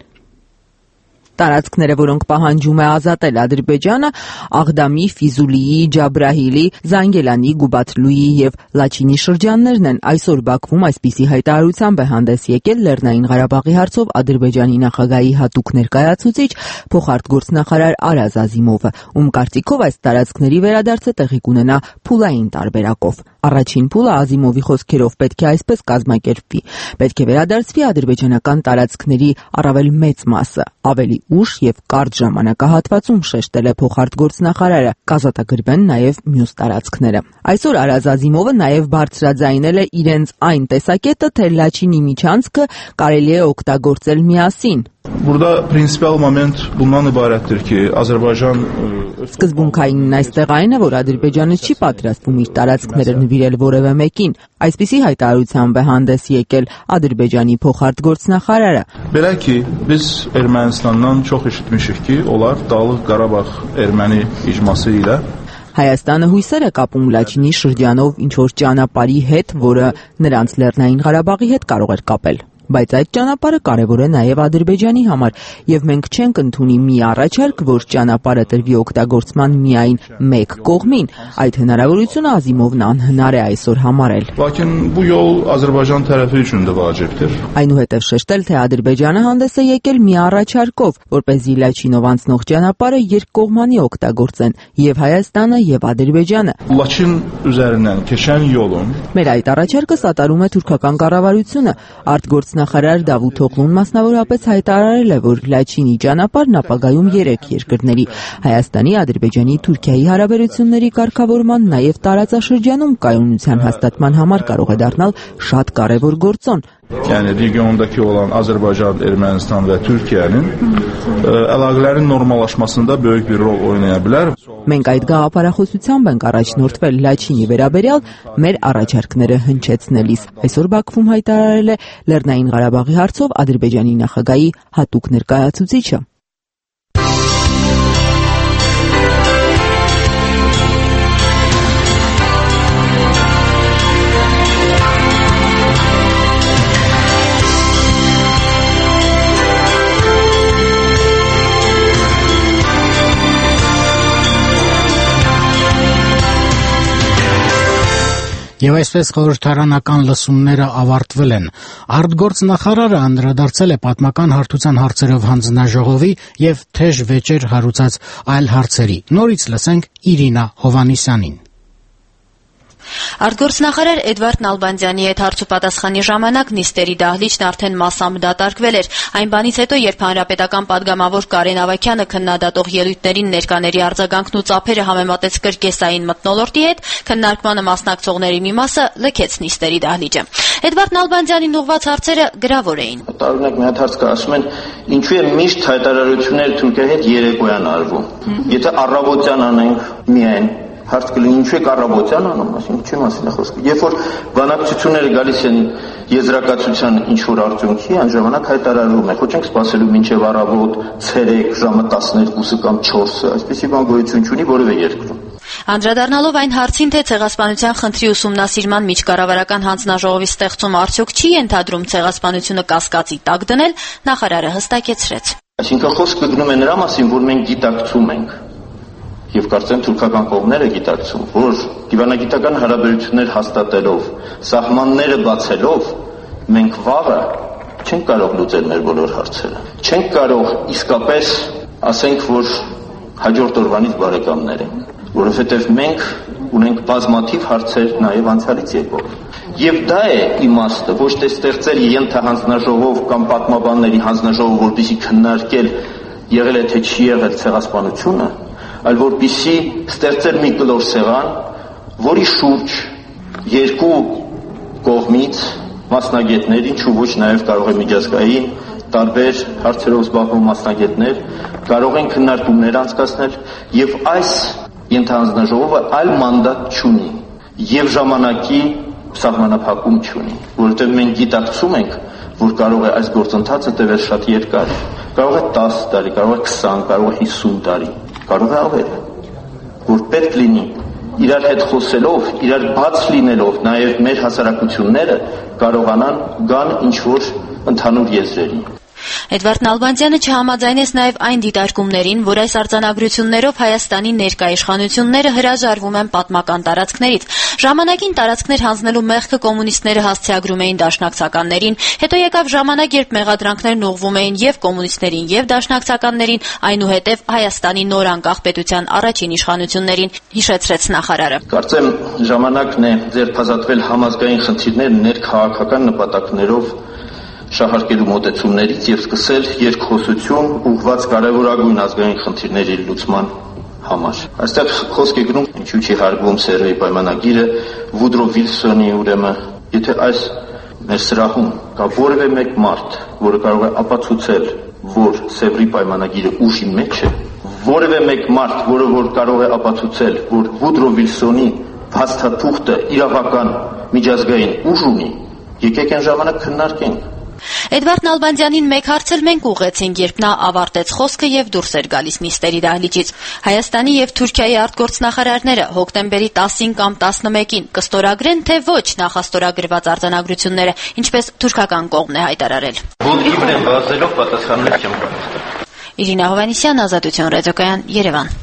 Տարածքները, որոնք պահանջում է ազատել Ադրբեջանը, Աղդամի, Ֆիզուլիի, Ջաբրահիլի, Զանգելանի, Գուբաթլուի եւ Լաչինի շրջաններն են։ Այսօր Բաքվում այսպիսի հայտարարությամբ է հանդես եկել Լեռնային Ղարաբաղի հարցով Ադրբեջանի նախագահի հատուկ ներկայացուցիչ փոխարտգործնախարար Արազ Ազիմովը, ում կարծիքով այս տարածքների վերադարձը տեղի կունենա փուլային տարբերակով։ Առաջին փուլը Ազիմովի խոսքերով պետք է այսպես կազմակերպվի. պետք է վերադարձվի ադրբեջանական տարածքների առավել մեծ մասը, ավելի ուշ եւ կարճ ժամանակահատվածում, շեշտել է փոխարտգործնախարարը, կազատագրվեն նաեւ մյուս տարածքները։ Այսօր Արազ Ազիմովը նաեւ բարձրաձայնել է իրենց այն տեսակետը, թե Լաչինի միջանցքը կարելի է օգտագործել միասին։ Burada prinsipal moment bundan ibarətdir ki, Azərbaycan Սկզբունքայինն այստեղ այն է, որ Ադրբեջանը չի պատրաստվում իր տարածքները նվիրել որևէ մեկին։ Այսպիսի հայտարարությամբ է հանդես եկել Ադրբեջանի փոխարտգործնախարարը։ Belə ki, biz Ermənistandan çox eşitmişik ki, onlar Dağlıq Qarabağ erməni icması ilə Հայաստանը հույսեր է կապում Լաչինի շրջանով ինչ-որ ճանապարհի հետ, որը նրանց Լեռնային Ղարաբաղի հետ կարող էր կապել։ Բայց այդ ճանապարհը կարևոր է նաև Ադրբեջանի համար, եւ մենք չենք ընդունի մի առաջարկ, որ ճանապարհը տրվի օգտագործման միայն մեկ կողմին։ Այդ հնարավորությունը Ազիմովն անհնար է այսօր համարել։ Lakin bu yol Azərbaycan tərəfi üçün də vacibdir։ Այնուհետև շեշտել, թե Ադրբեջանը հանդես է եկել մի առաջարկով, որպեսզի Լաչինով անցնող ճանապարհը երկկողմանի օգտագործեն եւ Հայաստանը եւ Ադրբեջանը։ Laçin üzərindən keçən yolun Մեր այդ առաջարկը սատարում է թուրքական կառավարությունը։ Արտգործնախարար Դավութ Օղլուն մասնավորապես հայտարարել է, որ Լաչինի ճանապարհն ապագայում 3 երկրների՝ Հայաստանի, Ադրբեջանի, Թուրքիայի հարաբերությունների կարգավորման, նաև տարածաշրջանում կայունության հաստատման համար կարող է դառնալ շատ կարևոր գործոն։ Yəni regiondakı olan Azərbaycan, Ermənistan və Türkiyənin əlaqələrin normallaşmasında böyük bir rol oynaya bilər։ Մենք այդ գաղափարախոսությամբ ենք առաջնորդվել Լաչինի վերաբերյալ մեր առաջարկները հնչեցնելիս։ Այսօր Բաքվում հայտարարել է Լեռնային Ղարաբաղի հարցով Ադրբեջանի նախագահի հատուկ ներկայացուցիչը։ Եվ այսպես խորհրդարանական լսումները ավարտվել են։ Արտգործնախարարը անդրադարձել է պատմական հարթության հարցերով հանձնաժողովի եւ թեժ վեճեր հարուցած այլ հարցերի։ Նորից լսենք Իրինա Հովանիսյանին։ Արտգործնախարար Էդվարդ Նալբանդյանի հետ հարցուպատասխանի ժամանակ նիստերի դահլիճն արդեն մասամբ դատարկվել էր։ Այն բանից հետո, երբ հանրապետական падգամավոր Կարեն Ավագյանը քննադատող ելույթներին ներկաների արձագանքն ու ծափերը համեմատեց կրկեսային մթնոլորտի հետ, քննարկմանը մասնակցողների մի մասը լքեց նիստերի դահլիճը։ Էդվարդ Նալբանդյանին ուղղված հարցերը գրավոր էին։ Տարօրինակ մի հատ հարց կա, ասում են, ինչու է միշտ հայտարարությունները Թուրքիայի հետ երեկոյան արվում։ Եթե առավոտյան անենք միայն հարց կլինի ինչու է առավոտյան անում, այսինքն չի մասին է խոսքը։ Երբ որ բանակցությունները գալիս են եզրակացության ինչ-որ արդյունքի, այն ժամանակ հայտարարվում է, ոչ ենք սպասելու մինչև առավոտ, ցերեկ, ժամը 12-ը կամ 4-ը, այսպեսի բան գոյություն չունի որևէ երկրում։ Անդրադառնալով այն հարցին, թե ցեղասպանության խնդրի ուսումնասիրման միջկառավարական հանձնաժողովի ստեղծումը արդյոք չի ենթադրում ցեղասպանությունը կասկածի տակ դնել, նախարարը հստակեցրեց։ Այսինքն խոսքը գնում է նրա մասին, որ մենք գիտակցում ենք եւ կարծեմ թուրքական կողմերը գիտակցում, որ դիվանագիտական հարաբերություններ հաստատելով, սահմանները բացելով, մենք վաղը չենք կարող լուծել մեր բոլոր հարցերը։ Չենք կարող իսկապես ասենք, որ հաջորդ օրվանից բարեկամներ ենք, որովհետեւ մենք ունենք բազմաթիվ հարցեր նաեւ անցյալից եկող։ Եվ դա է իմաստը, ոչ թե ստեղծել ենթահանձնաժողով կամ պատմաբանների հանձնաժողով, որպեսզի քննարկել եղել է թե չի եղել ցեղասպանությունը, այլ որպեսզի ստեղծել մի կլոր սեղան, որի շուրջ երկու կողմից մասնագետներ, ինչու ոչ նաև կարող է միջազգային տարբեր հարցերով զբաղվող մասնագետներ կարող են քննարկումներ անցկացնել եւ այս ենթահանձնաժողովը այլ մանդատ չունի եւ ժամանակի սահմանափակում չունի, որովհետեւ մենք գիտակցում ենք, որ կարող է այս գործընթացը տևել շատ երկար, կարող է 10 տարի, կարող է 20, կարող է 50 տարի, կարող է ավել, որ պետք լինի իրար հետ խոսելով, իրար բաց լինելով, նաև մեր հասարակությունները կարողանան գան ինչ-որ ընդհանուր եզրերի։ Էդվարդ Նալբանդյանը չհամաձայնեց նաև այն դիտարկումներին, որ այս արձանագրություններով Հայաստանի ներկա իշխանությունները հրաժարվում են պատմական տարածքներից։ Ժամանակին տարածքներ հանձնելու մեղքը կոմունիստները հասցեագրում էին դաշնակցականներին, հետո եկավ ժամանակ, երբ մեղադրանքներն ուղղվում էին եւ կոմունիստներին եւ դաշնակցականներին, այնուհետեւ Հայաստանի նոր անկախ պետության առաջին իշխանություններին, հիշեցրեց նախարարը։ Կարծեմ ժամանակն է ձերբազատվել համազգային խնդիրներ ներքաղաքական նպատակներով շահարկելու մոտեցումներից եւ սկսել երկխոսություն ուղղված կարևորագույն ազգային խնդիրների լուծման համար։ Այստեղ խոսք է գնում, ինչու՞ չի հարգվում Սևրի պայմանագիրը, Վուդրո Վիլսոնի ուրեմն, եթե այս մեր սրահում կա որևէ մեկ մարդ, որը կարող է ապացուցել, որ Սևրի պայմանագիրը ուժի մեջ է, որևէ մեկ մարդ, որը կարող է ապացուցել, որ Վուդրո Վիլսոնի փաստաթուղթը իրավական միջազգային ուժ ունի, եկեք այն ժամանակ քննարկենք։ Էդվարդ Նալբանդյանին մեկ հարց էլ մենք ուղղեցինք, երբ նա ավարտեց խոսքը եւ դուրս էր գալիս նիստերի դահլիճից։ Հայաստանի եւ Թուրքիայի արտգործնախարարները հոկտեմբերի 10-ին կամ 11-ին կստորագրեն, թե ոչ նախաստորագրված արձանագրությունները, ինչպես թուրքական կողմն է հայտարարել։ Ոտքի վրա վազելով պատասխաններ չեմ կարող։ Իրինա Հովհաննիսյան, Ազատություն ռադիոկայան, Երևան։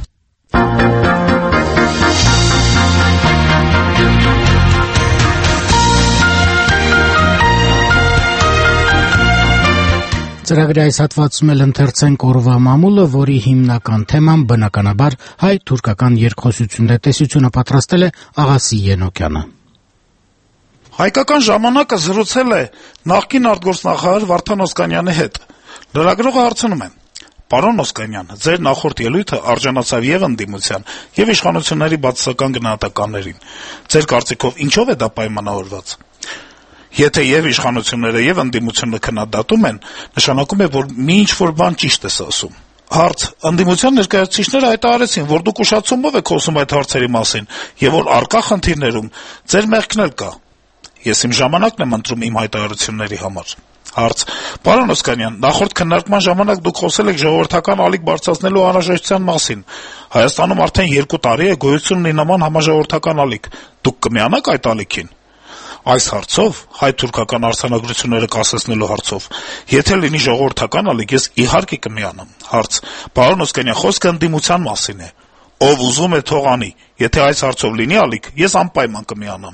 Ծրագրի այս հատվածում էլ ընթերցենք օրվա մամուլը, որի հիմնական թեման բնականաբար հայ-թուրքական երկխոսությունն է։ Տեսությունը պատրաստել է Աղասի Ենոկյանը։ Հայկական ժամանակը զրուցել է նախկին արտգործնախարար Վարդան Օսկանյանի հետ։ Լրագրողը հարցնում է. «Պարոն Օսկանյան, ձեր նախորդ ելույթը արժանացավ եւ ընդդիմության, եւ իշխանությունների բացասական գնահատականներին։ Ձեր կարծիքով ինչով է դա պայմանավորված»։ Եթե եւ իշխանությունները եւ ընդդիմությունը քննադատում են, նշանակում է, որ մի ինչ-որ բան ճիշտ է ասում։ Հարց. ընդդիմության ներկայացուցիչները հայտարարեցին, որ դուք ուշացումով եք խոսում այդ հարցերի մասին եւ որ առկա խնդիրներում ձեր մեղքն էլ կա։ Ես իմ ժամանակն եմ ընտրում իմ հայտարարությունների համար։ Հարց. Պարոն Օսկանյան, նախորդ քննարկման ժամանակ դուք խոսել եք ժողովրդական ալիք բարձրացնելու անհրաժեշտության մասին։ Հայաստանում արդեն 2 տարի է գոյություն ունի նման համաժողովրդական ալիք։ Դուք կմիանաք այդ ալիքին։ Այս հարցով, հայ-թուրքական արձանագրությունները կասեցնելու հարցով, եթե լինի ժողովրդական ալիք, ես իհարկե կմիանամ։ Հարց. Պարոն Օսկանյան, խոսքը ընդդիմության մասին է։ Ով ուզում է թող անի։ Եթե այս հարցով լինի ալիք, ես անպայման կմիանամ։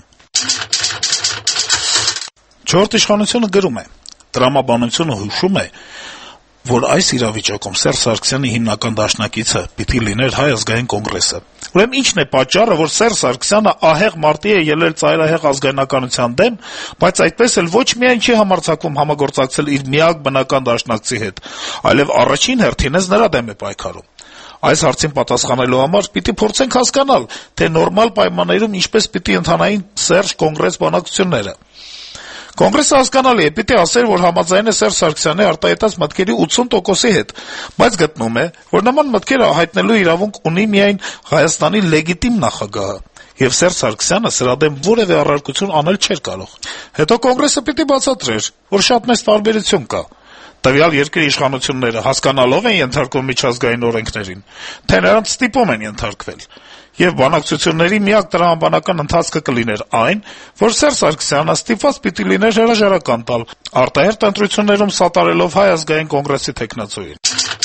Չորրորդ իշխանությունը գրում է. տրամաբանությունը հուշում է, որ այս իրավիճակում Սերժ Սարգսյանի հիմնական դաշնակիցը պիտի լիներ Հայ ազգային կոնգրեսը։ Ուրեմն ի՞նչն է պատճառը, որ Սերժ Սարգսյանը ահեղ մարտի է ելել ծայրահեղ ազգայնականության դեմ, բայց այդպես էլ ոչ միայն չի համարձակվում համագործակցել իր միակ բնական դաշնակցի հետ, այլև առաջին հերթին նրա դեմ է պայքարում։ Այս հարցին պատասխանելու համար պիտի փորձենք հասկանալ, թե նորմալ պայմաններում ինչպես պիտի ընթանային Սերժ-կոնգրես բանակցությունները։ Կոնգրեսը հասկանալի է, պիտի ասեր, որ համաձայն է Սերժ Սարգսյանի արտահայտած մտքերի 80%-ի հետ, բայց գտնում է, որ նման մտքերը հայտնելու իրավունք ունի միայն Հայաստանի լեգիտիմ նախագահը, եւ Սերժ Սարգսյանը սրա դեմ որևէ առարկություն անել չէր կարող։ Հետո Կոնգրեսը պիտի բացատրեր, որ շատ մեծ տարբերություն կա։ Տվյալ երկրի իշխանությունները հասկանալով են ենթարկվում միջազգային օրենքներին, թե նրանց ստիպում են ենթարկվել։ Եվ բանակցությունների միակ տրամաբանական ընթացքը կլիներ այն, որ Սերժ Սարգսյանը ստիպված պիտի լիներ հրաժարական տալ, արտահերթ ընտրություններում սատարելով Հայ ազգային կոնգրեսի թեկնածուին։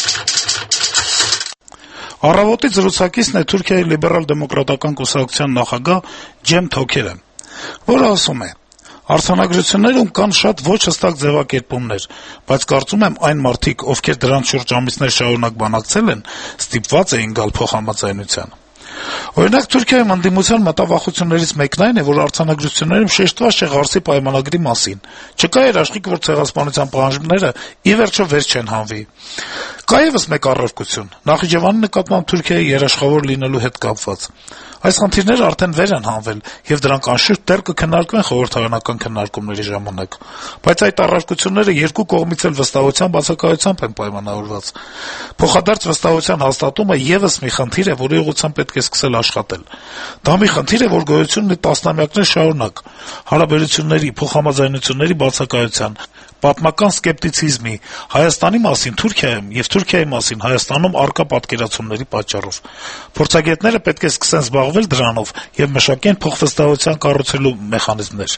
Առավոտի զրուցակիցն է Թուրքիայի լիբերալ-դեմոկրատական կուսակցության նախագահ Ջեմ Թոքերը, որը ասում է. Արձանագրություններում կան շատ ոչ հստակ ձևակերպումներ, բայց կարծում եմ այն մարդիկ, ովքեր դրանց շուրջ ամիսներ շարունակ բանակցել են, ստիպված էին գալ փոխհամաձայնության։ Օրինակ Թուրքիայում ընդդիմության մտավախություններից մեկն այն է, որ արձանագրություններում շեշտված չէ Ղարսի պայմանագրի մասին։ Չկա երաշխիք, որ ցեղասպանության պահանջները ի վերջո վերջ չեն հանվի։ Կա ևս մեկ առարկություն՝ Նախիջևանի նկատմամբ Թուրքիայի երաշխավոր լինելու հետ կապված։ Այս խնդիրները արդեն վեր են հանվել, եւ դրանք անշուշտ դեռ կքննարկվեն խորհրդարանական քննարկումների ժամանակ։ Բայց այդ առարկությունները երկու կողմից էլ վստահության բացակայությամբ են պայմանավորված։ Փոխադարձ վստահության հաստատումը եւս մի խնդիր է, որի ուղղությամբ պետք է սկսել աշխատել։ Դա մի խնդիր է, որ գոյություն ունի տասնամյակներ շարունակ՝ հարաբերությունների, փոխհամաձայնությունների բացակայության, պատմական սկեպտիցիզմի, Հայաստանի մասին Թուրքիայում եւ Թուրքիայի մասին Հայաստանում առկա պատկերացումների պատճառով։ Փորձագետները պետք է սկսեն զբաղվել դրանով եւ մշակեն փոխվստահության կառուցելու մեխանիզմներ։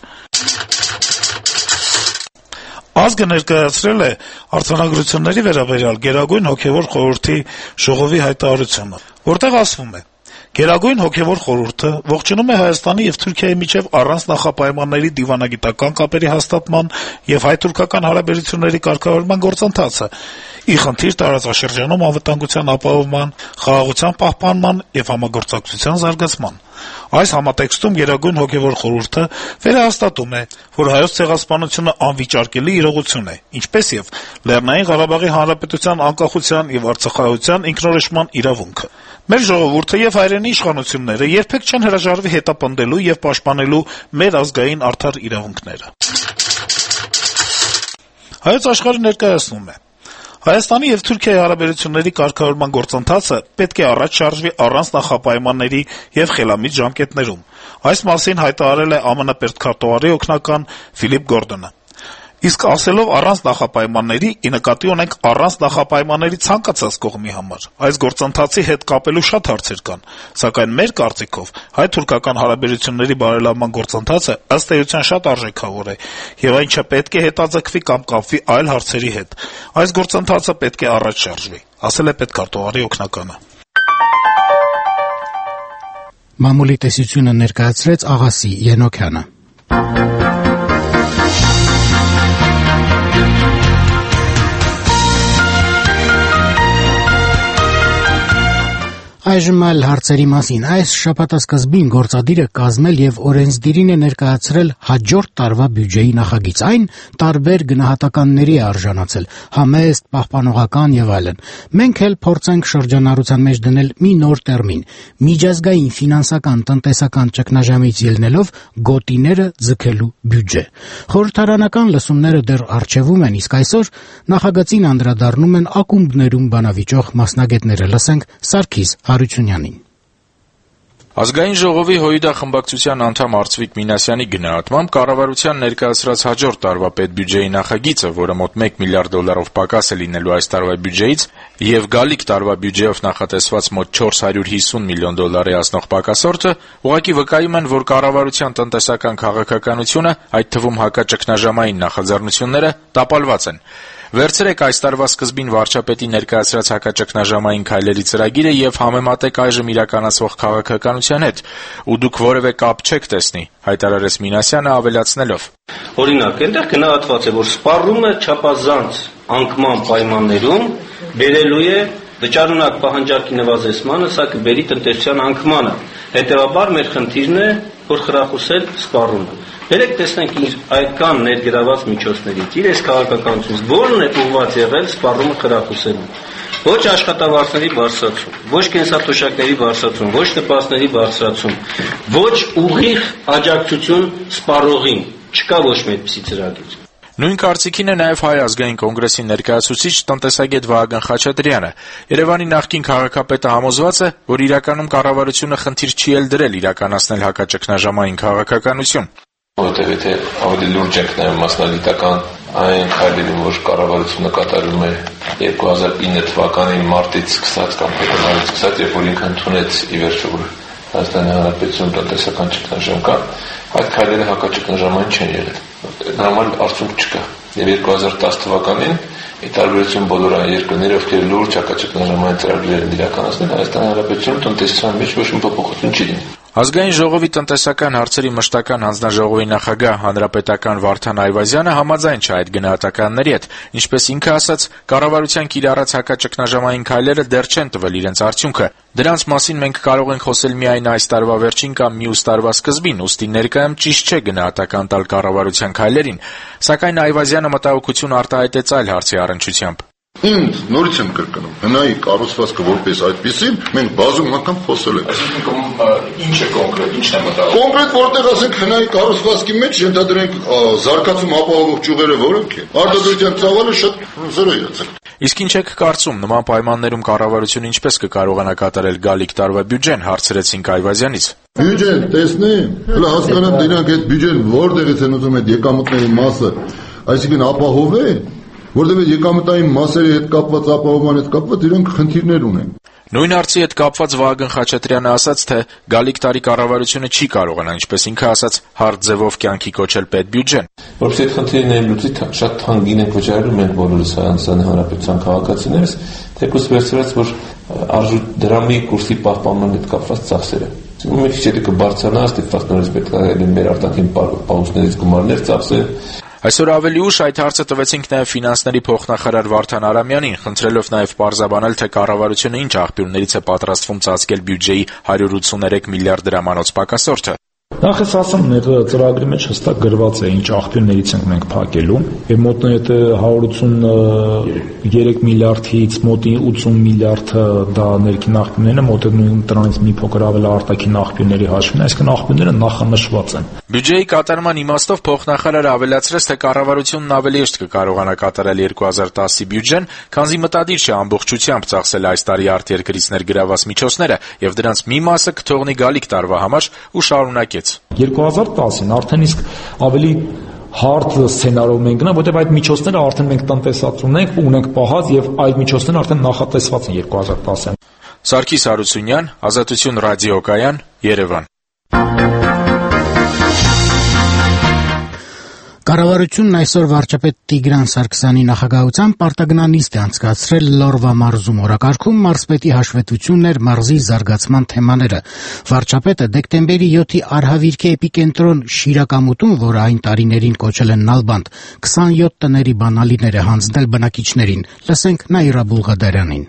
Ազգը ներկայացրել է արձանագրությունների վերաբերյալ Գերագույն հոգեվոր խորհրդի ժողովի հայտարարությունը, որտեղ ասվում է. Գերագույն հոգեվոր խորհուրդը ողջունում է Հայաստանի եւ Թուրքիայի միջեւ առանց նախապայմանների դիվանագիտական կապերի հաստատման եւ հայ-թուրքական հարաբերությունների կարգավորման գործընթացը, ի խնդիր տարածաշրջանում անվտանգության ապահովման, խաղաղության պահպանման եւ համագործակցության զարգացման։ Այս համատեքստում Գերագույն հոգեվոր խորհուրդը վերահաստատում է, որ Հայոց ցեղասպանությունը անվիճարկելի իրողություն է, ինչպես եւ Լեռնային Ղարաբաղի Հանրապետության անկախության եւ արցախայության ինքնորոշման իրավունքը։ Մեր ժողովուրդը եւ հայրենի իշխանությունները երբեք չեն հրաժարվի հետապնդելու եւ պաշտպանելու մեր ազգային արդար իրավունքները։ Հայոց աշխարհը ներկայացնում է. Հայաստանի եւ Թուրքիայի հարաբերությունների կարգավորման գործընթացը պետք է առաջ շարժվի առանց նախապայմանների եւ խելամիտ ժամկետներում։ Այս մասին հայտարարել է ԱՄՆ պետքարտուղարի օգնական Ֆիլիպ Գորդոնը։ Իսկ ասելով առանց նախապայմանների, ի նկատի ունենք առանց նախապայմանների ցանկացած կողմի համար։ Այս գործընթացի հետ կապելու շատ հարցեր կան, սակայն մեր կարծիքով հայ-թուրքական հարաբերությունների բարելավման գործընթացը ըստ էության շատ արժեքավոր է, եւ այն չպետք է հետաձգվի կամ կապվի այլ հարցերի հետ։ Այս գործընթացը պետք է առաջ շարժվի, ասել է պետքարտուղարի օգնականը։ Մամուլի տեսությունը ներկայացրեց Աղասի Ենոքյանը։ Այժմ այլ հարցերի մասին։ Այս շաբաթասկզբին գործադիրը կազմել եւ օրենսդիրին է ներկայացրել հաջորդ տարվա բյուջեի նախագիծ։ Այն տարբեր գնահատականների է արժանացել՝ համեստ, պահպանողական եւ այլն։ Մենք էլ փորձենք շրջանառության մեջ դնել մի նոր տերմին՝ միջազգային ֆինանսական տնտեսական ճգնաժամից ելնելով գոտիները ձգելու բյուջե։ Խորհրդարանական լսումները դեռ առջևում են, իսկ այսօր նախագծին անդրադառնում են ակումբներում բանավիճող մասնագետները։ Լսենք Սարգիս Հարությունյանին։ Ազգային ժողովի ՀՅԴ խմբակցության անդամ Արծվիկ Մինասյանի գնահատմամբ կառավարության ներկայացրած հաջորդ տարվա պետբյուջեի նախագիծը, որը մոտ 1 միլիարդ դոլարով պակաս է լինելու այս տարվա բյուջեից, եւ գալիք տարվա բյուջեով նախատեսված մոտ 450 միլիոն դոլարի հասնող պակասորդը ուղղակի վկայում են, որ կառավարության տնտեսական քաղաքականությունը, այդ թվում հակաճգնաժամային նախաձեռնությունները, տապալված են։ Վերցրեք այս տարվա սկզբին վարչապետի ներկայացրած հակաճգնաժամային քայլերի ծրագիրը եւ համեմատեք այժմ իրականացվող քաղաքականության հետ, ու դուք որևէ կապ չեք տեսնի, հայտարարեց Մինասյանը ավելացնելով. Օրինակ, այնտեղ գնահատված է, որ սպառումը չափազանց անկման պայմաններում բերելու է վճարունակ պահանջարկի նվազեցմանը, սա կբերի տնտեսության անկմանը։ Հետևաբար մեր խնդիրն է, որ խրախուսել սպառումը։ Երեք տեսնենք իր այդքան ներգրաված միջոցներից, իր այս քաղաքականությունից որն է ուղղված եղել սպառումը խրախուսելու։ Ոչ աշխատավարձների բարձրացում, ոչ կենսաթոշակների բարձրացում, ոչ նպաստների բարձրացում, ոչ ուղիղ աջակցություն սպառողին, չկա ոչ մի այդպիսի ծրագիր։ Նույն կարծիքին է նաև Հայ ազգային կոնգրեսի ներկայացուցիչ տնտեսագետ Վահագն Խաչատրյանը։ Երևանի նախկին քաղաքապետը համոզված է, որ իրականում կառավարությունը խնդիր չի էլ դրել իրականացնել հակաճգնաժամային քաղաքականություն։ Որտեղ եթե ավելի լուրջ ենք նայում մասնագիտական այն քայլերին, որ կառավարությունը կատարում է 2009 թվականի մարտից սկսած կամ փետրվարից սկսած, երբ որ ինքը ընդունեց ի վերջո որ Հայաստանի Հանրապետություն տնտեսական ճգնաժամ կա, այդ քայլերը հակաճգնաժամային չեն եղել։ Դրա համար արդյունք չկա։ Եվ 2010 թվականին ի տարբերություն բոլոր այն երկրների, ովքեր լուրջ հակաճգնաժամային ծրագրեր են իրականացնել, Հայաստանի Հանրապետությունում տնտեսության մեջ ոչ մի փոփոխություն չի լինի։ Ազգային ժողովի տնտեսական հարցերի մշտական հանձնաժողովի նախագահ հանրապետական Վարդան Այվազյանը համաձայն չէ այդ գնահատականների հետ, ինչպես ինքը ասաց, կառավարության կիրառած հակաճգնաժամային քայլերը դեռ չեն տվել իրենց արդյունքը։ Դրանց մասին մենք կարող ենք խոսել միայն այս տարվա վերջին կամ մյուս տարվա սկզբին, ուստի ներկայում ճիշտ չէ գնահատական տալ կառավարության քայլերին, սակայն Այվազյանը մտահոգություն արտահայտեց այլ հարցի առնչությամբ։ Ինձ նորից եմ կրկնում, հնայի կառուցվածքը որպես այդպեսին մենք բազում անգամ խոսել ենք։ Ինչ է կոնկրետ, ինչն է մտածում։ Կոնկրետ որտեղ ասենք հնայի կառուցվածքի մեջ ենթադրենք զարգացում ապահովող ճյուղերը որոնք են։ Արտադրության ծավալը շատ զրո է։ Իսկ ինչ եք կարծում, նման պայմաններում կառավարությունը ինչպես կկարողանա կատարել գալիք տարվա բյուջեն, հարցրեցինք Այվազյանից։ Բյուջեն, տեսնեմ, հələ հասկանամ դրանք այդ բյուջեն որտեղից են ուզում այդ եկամուտների մասը, այսինքն ապահովել, որտեղ եկամտային մասերի հետ կապված ապահովման հետ կապված իրենք խնդիրներ ունեն։ Նույն հարցի հետ կապված Վահագն Խաչատրյանը ասաց, թե գալիք տարի կառավարությունը չի կարողանա, ինչպես ինքը ասաց, հարթ ձևով կյանքի կոչել պետբյուջեն։ Որպես այդ խնդիրները լուծի շատ թանկին ենք վճարելու մենք բոլորս Հայաստանի Հանրապետության քաղաքացիներս, թեկուզ վերցրած, որ արժույթ դրամի կուրսի պահպանման հետ կապված ծախսերը։ Մի քիչ կբարձրանա, ստիպվածներից պետք է մեր արտաքին պահուստներից գումարներ ծախսել։ Այսօր ավելի ուշ այդ հարցը տվեցինք նաև ֆինանսների փոխնախարար Վարդան Արամյանին, խնդրելով նաև պարզաբանել, թե կառավարությունը ինչ աղբյուրներից է պատրաստվում ծածկել բյուջեի 183 միլիարդ դրամանոց պակասորթը։ Նախ ես ասեմ, մեր ծրագրի մեջ հստակ գրված է ինչ աղբյուրներից ենք մենք փակելու, եւ մոտ 183 միլիարդից մոտ 80 միլիարդը դա ներքին աղբյուրներն են, մոտ դրանից մի փոքր ավել աղտակին աղբյուրների հաշվին, այսինքն աղբյուրները նախանշված են։ Բյուջեի կատարման իմաստով փոխնախարարը ավելացրեց, թե կառավարությունն ավելի հեշտ կկարողանա կատարել 2010-ի բյուջեն, քանզի մտադիր չէ ամբողջությամբ ծախսել այս տարի արտերկրից ներգրաված միջոցները եւ դրանց մի մասը կթողնի գալիք տարվա համար ու շարունակեց։ 2010-ին արդեն իսկ ավելի հարթ սցենարով մենք գնա, որտեղ այդ միջոցները արդեն մենք տնտեսացում ենք ու ունենք պահած եւ այդ միջոցները արդեն նախատեսված են 2010-ին։ Սարգիս Հարությունյան, Ազատություն ռադիոկայան, Երևան։ Կառավարությունն այսօր վարչապետ Տիգրան Սարգսյանի նախագահությամբ պարտագնանիստ է անցկացրել Լոռվա մարզում օրակարգում մարզպետի հաշվետվություններ մարզի զարգացման թեմաները։ Վարչապետը դեկտեմբերի 7-ի Արհավիրքի էպիկենտրոն Շիրակամուտում, որը այն տարիներին կոչել են Նալբանդ, 27 տների բանալիներ է հանձնել բնակիչներին։ Լսենք Նաիրա Բուլղադարյանին։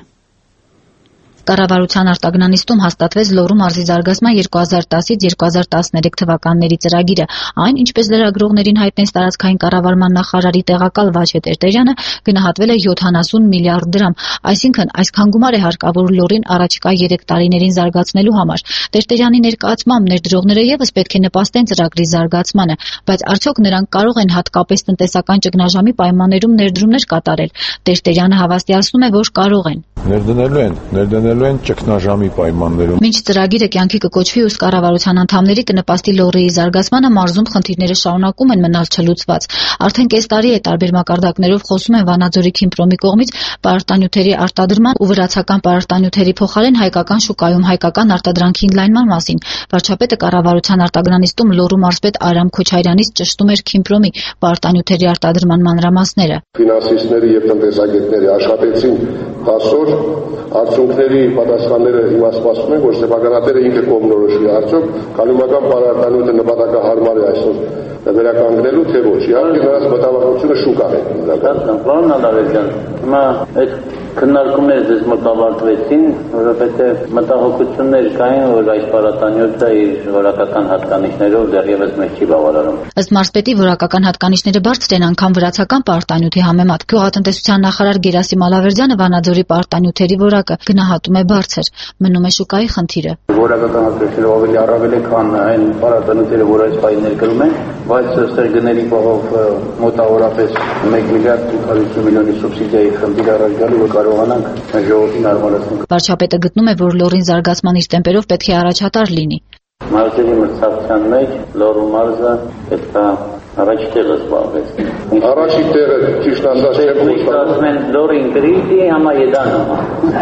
Կառավարության արտագնանիստում հաստատվեց Լոռու մարզի զարգացման 2010-ից 2013 թվականների ծրագիրը։ Այն, ինչպես լրագրողներին հայտնեց տարածքային կառավարման նախարարի տեղակալ Վաչե Տերտերյանը, գնահատվել է 70 միլիարդ դրամ, այսինքն այսքան գումար է հարկավոր Լոռին առաջիկա 3 տարիներին զարգացնելու համար։ Տերտերյանի ներկայացմամբ ներդրողները եւս պետք է նպաստեն ծրագրի զարգացմանը, բայց արդյոք նրանք կարող են հատկապես տնտեսական ճգնաժամի պայմաններում ներդրումներ կատարել։ Տերտերյանը հավաստիացնում է, որ կարող են։ Ներդնելու են ճգնաժամի պայմաններում։ Մինչ ծրագիրը կյանքի կկոչվի ու կառավարության անդամների կնպաստի Լոռիի զարգացմանը, մարզում խնդիրները շարունակում են մնալ չլուծված։ Արդեն կես տարի է տարբեր մակարդակներով խոսում են Վանաձորի Քիմպրոմի կողմից պարարտանյութերի արտադրման ու վրացական պարարտանյութերի փոխարեն հայկական շուկայում հայկական արտադրանքի ընդլայնման մասին։ Վարչապետը կառավարության արտագնանիստում Լոռու մարզպետ Արամ Քոչարյանից ճշտում էր Քիմպրոմի պարարտանյութերի արտադրման մանրամասները։ Ֆինանսիստների եւ տնտեսագետների աշխատեցին հասոր արդյունքների պատասխանները հիմա սպասում են, որ սեփականատերը ինքը կողմնորոշվի արդյոք կանոնական պարարտանյութը նպատակահարմար է այսօր վերականգնելու թե ոչ։ Իհարկե նրանց մտավախությունը շուկան է։ Պարոն Ալավերյան, հիմա այդ քննարկումները ձեզ մոտ ավարտվեցին, որովհետև մտահոգություններ կային, որ այս պարարտանյութը իր որակական հատկանիշներով դեռևս մեզ չի բավարարում։ Ըստ մարզպետի որակական հատկանիշները բարձր են անգամ վրացական պարարտանյութի համեմատ։ Գյուղատնտեսության նախարար Գերասիմ Ալավերդյանը Վանաձորի պարարտանյութերի որակը գնահատում է բարձր։ Մնում է շուկայի խնդիրը։ Որակական հատկանիշները ավելի առավել է, քան այն պարարտանյութերը, որ այս պահին ներկրում են, բայց ըստ գների բաղով մոտավորապես 1 միլիարդ 550 միլիոնի սուբսիդիայի խնդիր առաջ գալու, որ կարողանանք ժողովրդին արմատացնել։ Վարչապետը գտնում է, որ Լոռին զարգացման իր տեմպերով պետք է առաջատար լինի։ Մարզերի մրցակցության մեջ Լոռու մարզը պետք է առաջի տեղը զբաղվեցնի։ Առաջի տեղը ճիշտ ասած ասում են Լոռին գրիդի, համա եդանը։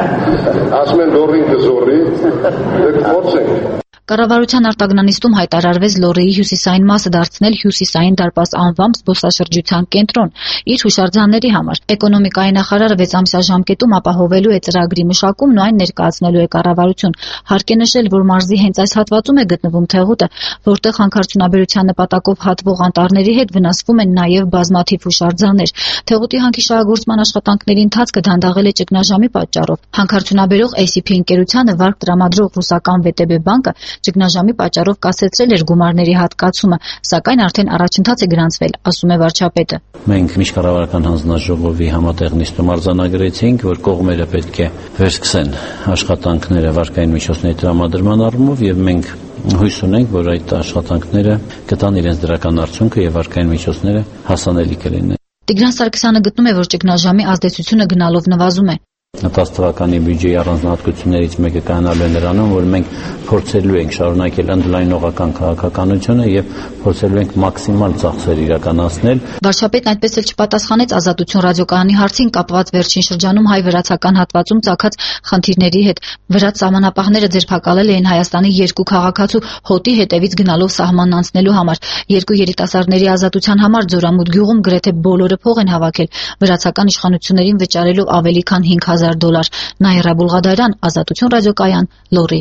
Ասում են Լոռին կզորի, դեք փորձենք։ Կառավարության արտագնանիստում հայտարարվեց Լոռիի հյուսիսային մասը դարձնել հյուսիսային դարպաս անվամբ զբոսաշրջության կենտրոն իր հուշարձանների համար։ Էկոնոմիկայի նախարարը 6 ամսյա ժամկետում ապահովելու է ծրագրի մշակումն ու այն ներկայացնելու է կառավարություն։ Հարկ է նշել, որ մարզի հենց այս հատվածում է գտնվում Թեղուտը, որտեղ հանքարդյունաբերության նպատակով հատվող անտառների հետ վնասվում են նաև բազմաթիվ հուշարձաններ։ Թեղուտի հանքի շահագործման աշխատանքների ընթացքը դանդաղել է ճգնաժամի պատճառով։ Հանքարդյունաբերող ACP ընկերությանը վարկ տրամադրող ռուսական VTB բանկը ճգնաժամի պատճառով կասեցրել էր գումարների հատկացումը, սակայն արդեն առաջընթաց է գրանցվել, ասում է վարչապետը։ Մենք միջկառավարական հանձնաժողովի համատեղ նիստում արձանագրեցինք, որ կողմերը պետք է վերսկսեն աշխատանքները վարկային միջոցների տրամադրման առումով եւ մենք հույս ունենք, որ այդ աշխատանքները կտան իրենց դրական արդյունքը եւ վարկային միջոցները հասանելի կլինեն։ Տիգրան Սարգսյանը գտնում է, որ ճգնաժամի ազդեցությունը գնալով նվազում է։ 10 թվականի բյուջեի առանձնահատկություններից մեկը կանալու է նրանում, որ մենք փորձելու ենք շարունակել ընդլայնողական քաղաքականությունը եւ փորձելու ենք մաքսիմալ ծախսեր իրականացնել։ Վարչապետն այդպես էլ չպատասխանեց Ազատություն ռադիոկայանի հարցին կապված վերջին շրջանում հայ-վրացական հատվածում ծագած խնդիրների հետ։ Վրաց սահմանապահները ձերբակալել էին Հայաստանի 2 քաղաքացու հոտի հետևից գնալով սահմանն անցնելու համար։ 2 երիտասարդների ազատության համար Ձորամուտ գյուղում գրեթե բոլորը փող են հավաքել, վրացական իշխանություններին վճարելով ավելի քան $5,000։ Նաիրա Բուլղադարյան, Ազատություն ռադիոկայան, Լոռի։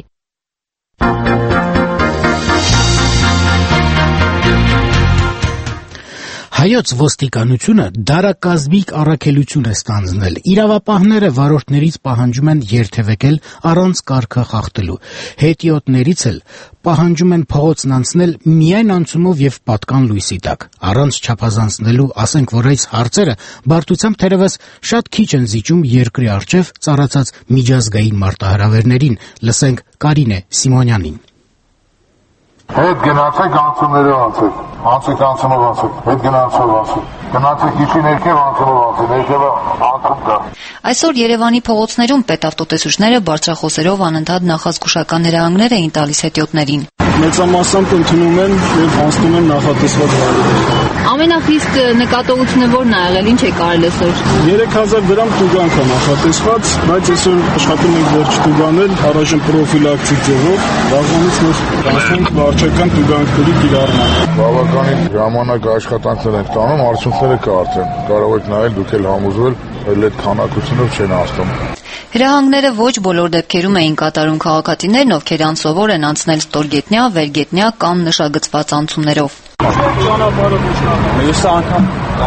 Հայոց ոստիկանությունը դարակազմիկ առաքելություն է ստանձնել։ Իրավապահները վարորդներից պահանջում են երթևեկել առանց կարգը խախտելու։ Հետիոտներից էլ պահանջում են փողոցն անցնել միայն անցումով եւ պատկան լույսի տակ։ Առանց չափազանցնելու, ասենք, որ այս հարցերը բարդությամբ թերևս շատ քիչ են զիջում երկրի առջև ծառացած միջազգային մարտահրավերներին։ Լսենք Կարինե Սիմոնյանին։ Հետ գնացեք անցումներով անցեք, անցեք անցումով անցեք, հետ գնացով անցեք, գնացեք իջի ներքև անցումով անցեք, ներքևը անցում կա։ Այսօր Երևանի փողոցներում պետավտոտեսուչները բարձրախոսերով անընդհատ նախազգուշական հրահանգներ էին տալիս հետիոտներին։ Մեծամասամբ ընդունում են եւ անցնում են նախատեսված վայրերով։ Ամենախիստ նկատողությունը որն է եղել, ինչ է կարել այսօր։ 3000 դրամ տուգանք է նախատեսված, բայց այսօր աշխատում ենք վերջ տուգանել առայժմ պրոֆիլակտիկ ձևով, բազմից մեր ասենք վարչական տուգանքների կիրառման։ Բավականին ժամանակ աշխատանքներ ենք տանում, արդյունքները կա արդեն։ Կարող եք նայել, դուք էլ համոզվել, որ այդ քանակությունով չեն անցնում։ Հրահանգները ոչ բոլոր դեպքերում էին կատարում քաղաքացիներն, ովքեր անսովոր են անցնել ստորգետնյա, վերգետնյա կամ նշագծված անցումներով։ Ես անգամ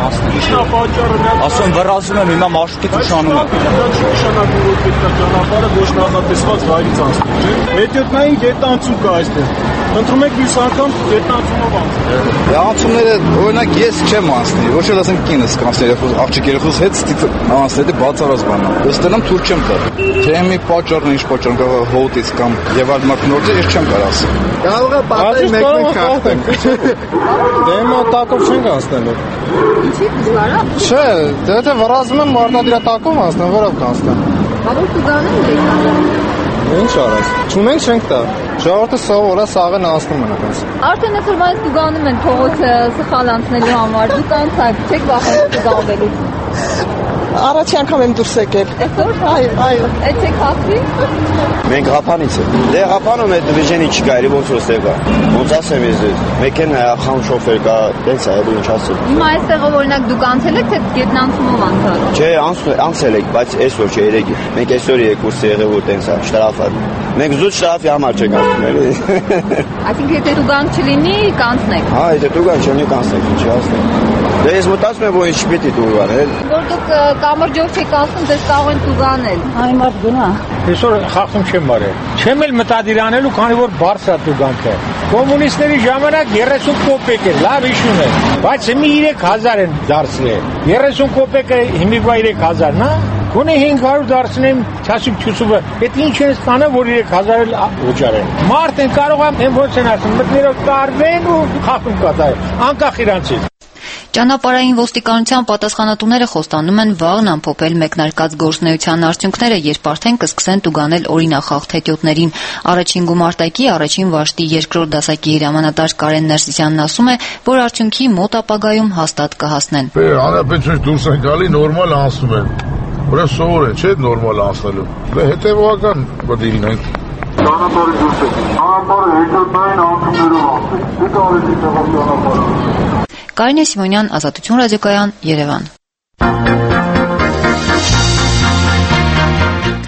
ասում վրազում եմ հիմա մարշրուտի ուշանում եմ։ Նշանակում որ պետք է ճանապարհը ոչ նախատեսված վայրից անցնել, չէ՞։ Հետիոտնային գետնանցում կա այստեղ։ Ընտրում եք մյուս անգամ գետնանցումով անցնել։ Անցումները օրինակ ես չեմ անցնի, ոչ էլ ասեմ կինս կանցնել, աղջիկ երեխուս հետ անցնելը բացառած բան է։ Ըստերամ թուր չեմ տա։ Թե մի պատճառն ինչ պատճառ կարող հոտից կամ եւ այլ մակնորդը ես չեմ կարող ասել։ Կարող է պատահի մեկ-մեկ խախտենք։ Դեմո տակով չենք անցնելու։ Ինչի՞ դժվար է։ Չէ, դե վրազում եմ մարտադիրա տակով անցնեմ, որով կանցնեմ։ Բավարար տուգանել եք։ Ինչ արած։ Չունենք չենք տա։ Ժողովուրդը սովոր է, սաղեն անցնում են այդպես։ Արդեն այսօր մենք տուգանում են փողոցը սխալ անցնելու համար։ Դուք անցաք, չեք վախենում տուգանվելուց։ Առաջի անգամ եմ դուրս եկել։ Այսօր այո։ Այդ չեք հացվի։ Մենք Ղափանից ենք։ Դե Ղափանում այդ դիվիժենի չկա, էլի ոնց ոստե կա։ Ոնց ասեմ ես, մեքենա ախան շոֆեր կա, տենց է, էլի ինչ ասեմ։ Հիմա այստեղով օրինակ դուք անցել եք, թե գետնանցումով անցալ։ Չէ, անցել եք, բայց այսօր չէ, երեկ։ Մենք այսօր եկուրս եղել ու տենց է, շտրաֆ է։ Մենք զուտ շտրաֆի համար չենք անցնում, էլի։ Այսինքն եթե տուգանք չլինի, կանցնեք։ Հա, եթե տուգանք չլինի, կանցնեք, ինչի ասեմ։ Դե ես մտածում եմ, որ ինչ պիտի տուգանել։ Որ դուք կամրջով չեք անցնում, դες կարող են տուգանել։ Այն մարդ գնա։ Այսօր խախտում չեմ բարել։ Չեմ էլ մտադիր անելու, քանի որ բարձր է տուգանքը։ Կոմունիստների ժամանակ 30 կոպեկ էր, լավ հիշում եմ, բայց հիմա 3000 են դարձրել։ 30 կոպեկը հիմա 3000-ն է։ Գոնե 500 դարձնեմ, չասում չուսուվը։ Այդ ինչ են ստանա, որ 3000 էլ վճարեն։ Մարդ են կարող են ոնց են ասում, մտնելով տարվեն ու խախտում կատարել, անկախ իրանցից։ Ճանապարհային ոստիկանության պատասխանատուները խոստանում են վաղն ամփոփել մեկնարկած գործունեության արդյունքները, երբ արդեն կսկսեն տուգանել օրինախախտ հետիոտներին։ Առաջին գումարտակի առաջին վաշտի երկրորդ դասակի հրամանատար Կարեն Ներսիսյանն ասում է, որ արդյունքի մոտ ապագայում հաստատ կհասնեն։ Հանրապետություն դուրս են գալի, նորմալ անցնում են։ Ուրեմն սովոր է, չէ՞ նորմալ անցնելու։ Դե հետևողական պետք է լինենք։ Ճանապարհի դուրս եք։ Ճանապարհը հետագային անցումներով անցեք։ Դե կարելի տեղով ճանապարհը։ Կարինե Սիմոնյան, Ազատություն ռադիոկայան, Երևան։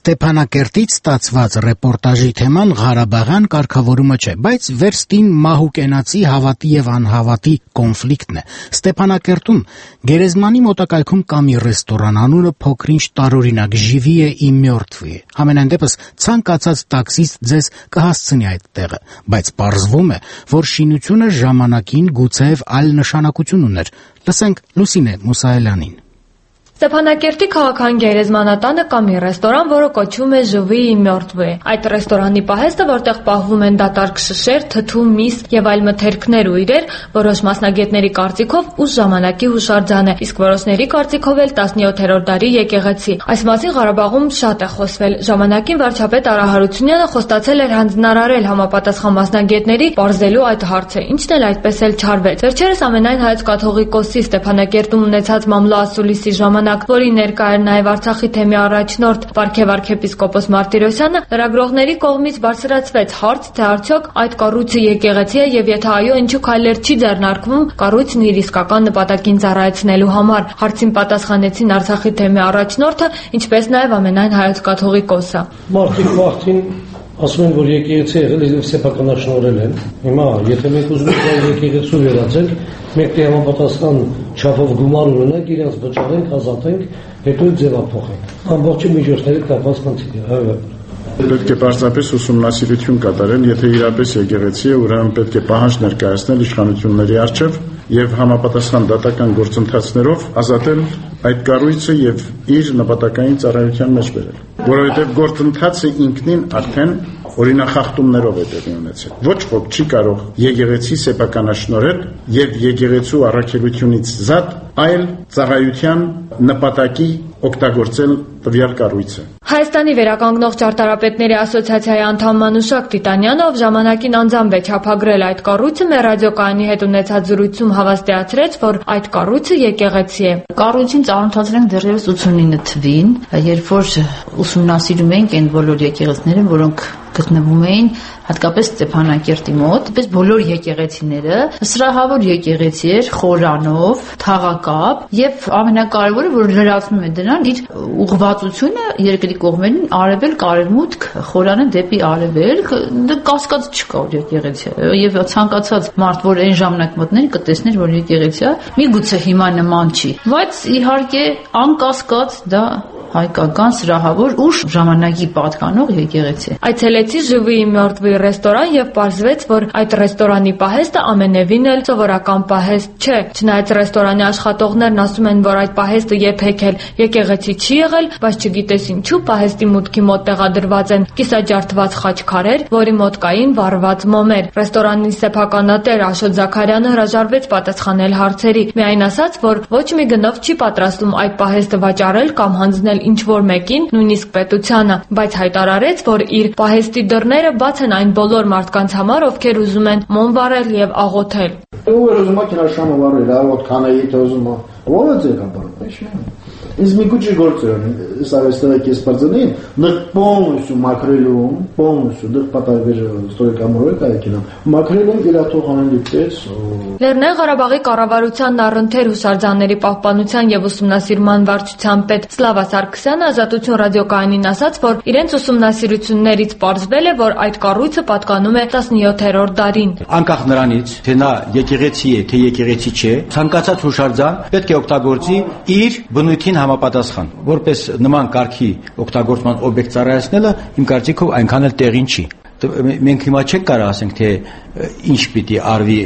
Ստեփանակերտից ստացված ռեպորտաժի թեման Ղարաբաղյան կարգավորումը չէ, բայց վերստին մահուկենացի հավատի եւ անհավատի կոնֆլիկտն է։ Ստեփանակերտում Գերեզմանի մոտակայքում կա մի ռեստորան, անունը փոքրինչ տարօրինակ «Живые и мертвые»։ Համենայն դեպս ցանկացած տաքսիստ ձեզ կհասցնի այդ տեղը, բայց պարզվում է, որ շինությունը ժամանակին գուցեև այլ նշանակություն ուներ։ Լսենք Լուսինե Մուսայելյանին։ Ստեփանակերտի քաղաքային գերեզմանատանը կա մի ռեստորան, որը կոչվում է «Живые и мертвые»։ Այդ ռեստորանի պահեստը, որտեղ պահվում են դատարկ շշեր, թթու, միս եւ այլ մթերքներ ու իրեր, որոշ մասնագետների կարծիքով ուշ ժամանակի հուշարձան է, իսկ որոշների կարծիքով էլ 17-րդ դարի եկեղեցի։ Այս մասին Ղարաբաղում շատ է խոսվել։ Ժամանակին վարչապետ Արա Հարությունյանը խոստացել էր հանձնարարել համապատասխան մասնագետների պարզելու այդ հարցը, ինչն էլ այդպես էլ չարվեց։ Վերջերս ամենայն հայոց կաթողիկոսի Ստեփանակերտում ունեցած մամլո ասուլիսի ժամանակ, որի ներկա էր նաև Արցախի թեմի առաջնորդ Պարքև arczepiskopos Martirosyan-ը, լրագրողների կողմից բարձրացվեց հարց, թե արդյոք այդ կառույցը եկեղեցի է եւ եթե այո, ինչու քայլեր չի ձեռնարկվում կառույցն իր իսկական նպատակին ծառայեցնելու համար։ Հարցին պատասխանեցին Արցախի թեմի առաջնորդը, ինչպես նաև ամենայն հայոց կաթողիկոսը։ Մարդիկ վախտին ասում են, որ եկեղեցի եղել է սեփականաշնորհել են։ Հիմա, եթե մենք ուզում ենք այդ եկեղեցու վերածենք, մենք համապատասխան չափով գումար ունենանք, իրենց վճարենք, ազատենք, հետո ձևափոխենք։ Ամբողջ միջոցների կապված խնդիր է։ Պետք է պարզապես ուսումնասիրություն կատարել, եթե իրապես եկեղեցի է, ուրեմն պետք է պահանջ ներկայացնել իշխանությունների առջև եւ համապատասխան դատական գործընթացներով ազատել այդ կառույցը եւ իր նպատակային ծառայության մեջ բերել, որովհետեւ գործընթացը ինքնին արդեն օրինախախտումներով է տեղի ունեցել։ Ոչ ոք չի կարող եկեղեցի սեփականաշնորհել եւ եկեղեցու առաքելությունից զատ այլ ծառայության նպատակի օգտագործել տվյալ կառույցը։ Հայաստանի վերականգնող ճարտարապետների ասոցիացիայի անդամ Մանուշակ Տիտանյանը, ով ժամանակին անձամբ է չափագրել այդ կառույցը, մեր ռադիոկայանի հետ ունեցած զրույցում հավաստիացրեց, որ այդ կառույցը եկեղեցի է։ Կառույցին ծանոթացել ենք դեռևս 89 թվին, երբ որ ուսումնասիրում էինք այն բոլոր եկեղեցիները, որոնք գտնվում էին հատկապես Ստեփանակերտի մոտ, այդպես բոլոր եկեղեցիները սրահավոր եկեղեցի էր, խորանով, թաղակապ եւ ամենակարևորը, որ լրացնում է դրան իր ուղղվածությունը երկրի կողմերին արևելք, արևմուտք, խորանը դեպի արևելք, դա կասկած չկա որ եկեղեցի է եւ ցանկացած մարդ, որ այն ժամանակ մտներ, կտեսներ, որ եկեղեցի է, միգուցե հիմա նման չի, բայց իհարկե անկասկած դա հայկական սրահավոր ուշ ժամանակի պատկանող եկեղեցի։ Այցելեցի «Живые и мертвые» ռեստորան եւ պարզվեց, որ այդ ռեստորանի պահեստը ամենևին էլ սովորական պահեստ չէ։ Չնայած ռեստորանի աշխատողներն ասում են, որ այդ պահեստը երբեք էլ եկեղեցի չի եղել, բայց չգիտես ինչու պահեստի մուտքի մոտ տեղադրված են կիսաջարդված խաչքարեր, որի մոտ կային վառված մոմեր։ Ռեստորանի սեփականատեր Աշոտ Զաքարյանը հրաժարվեց պատասխանել հարցերի, միայն ասաց, որ ոչ մի գնով չի պատրաստում այդ պահեստը վաճառել կամ հանձնել ինչ-որ մեկին, նույնիսկ պետությանը, բայց հայտարարեց, որ իր պահեստի դռները բաց են այն բոլոր մարդկանց համար, ովքեր ուզում են մոմ վառել եւ աղոթել։ Ով ուզում է քնաշանը վառել, աղոթ քանայի ուզում է։ Ո՞վ է կապարը։ Из Микучи Горцерон, соответственно, спортсмены, но полностью макрелем, полностью, да, потом вижу, столько амуройка, якина, макрелем или աթողանան դիպտեց։ Լեռնային Ղարաբաղի կառավարության առընթեր հուսարձանների պահպանության եւ ուսումնասիրման վարչության պետ Սլավա Սարգսյանը Ազատություն ռադիոկայանին ասաց, որ իրենց ուսումնասիրություններից պարզվել է, որ այդ կառույցը պատկանում է 17-րդ դարին։ Անկախ նրանից, թե նա եկեղեցի է, թե եկեղեցի չէ, ցանկացած հուշարձան պետք է օգտագործի իր բնույթին համապատասխան, որպես նման կարգի օգտագործման օբյեկտ ծառայեցնելը իմ կարծիքով այնքան էլ տեղին չի։ Մենք հիմա չենք կարող ասենք, թե ինչ պիտի արվի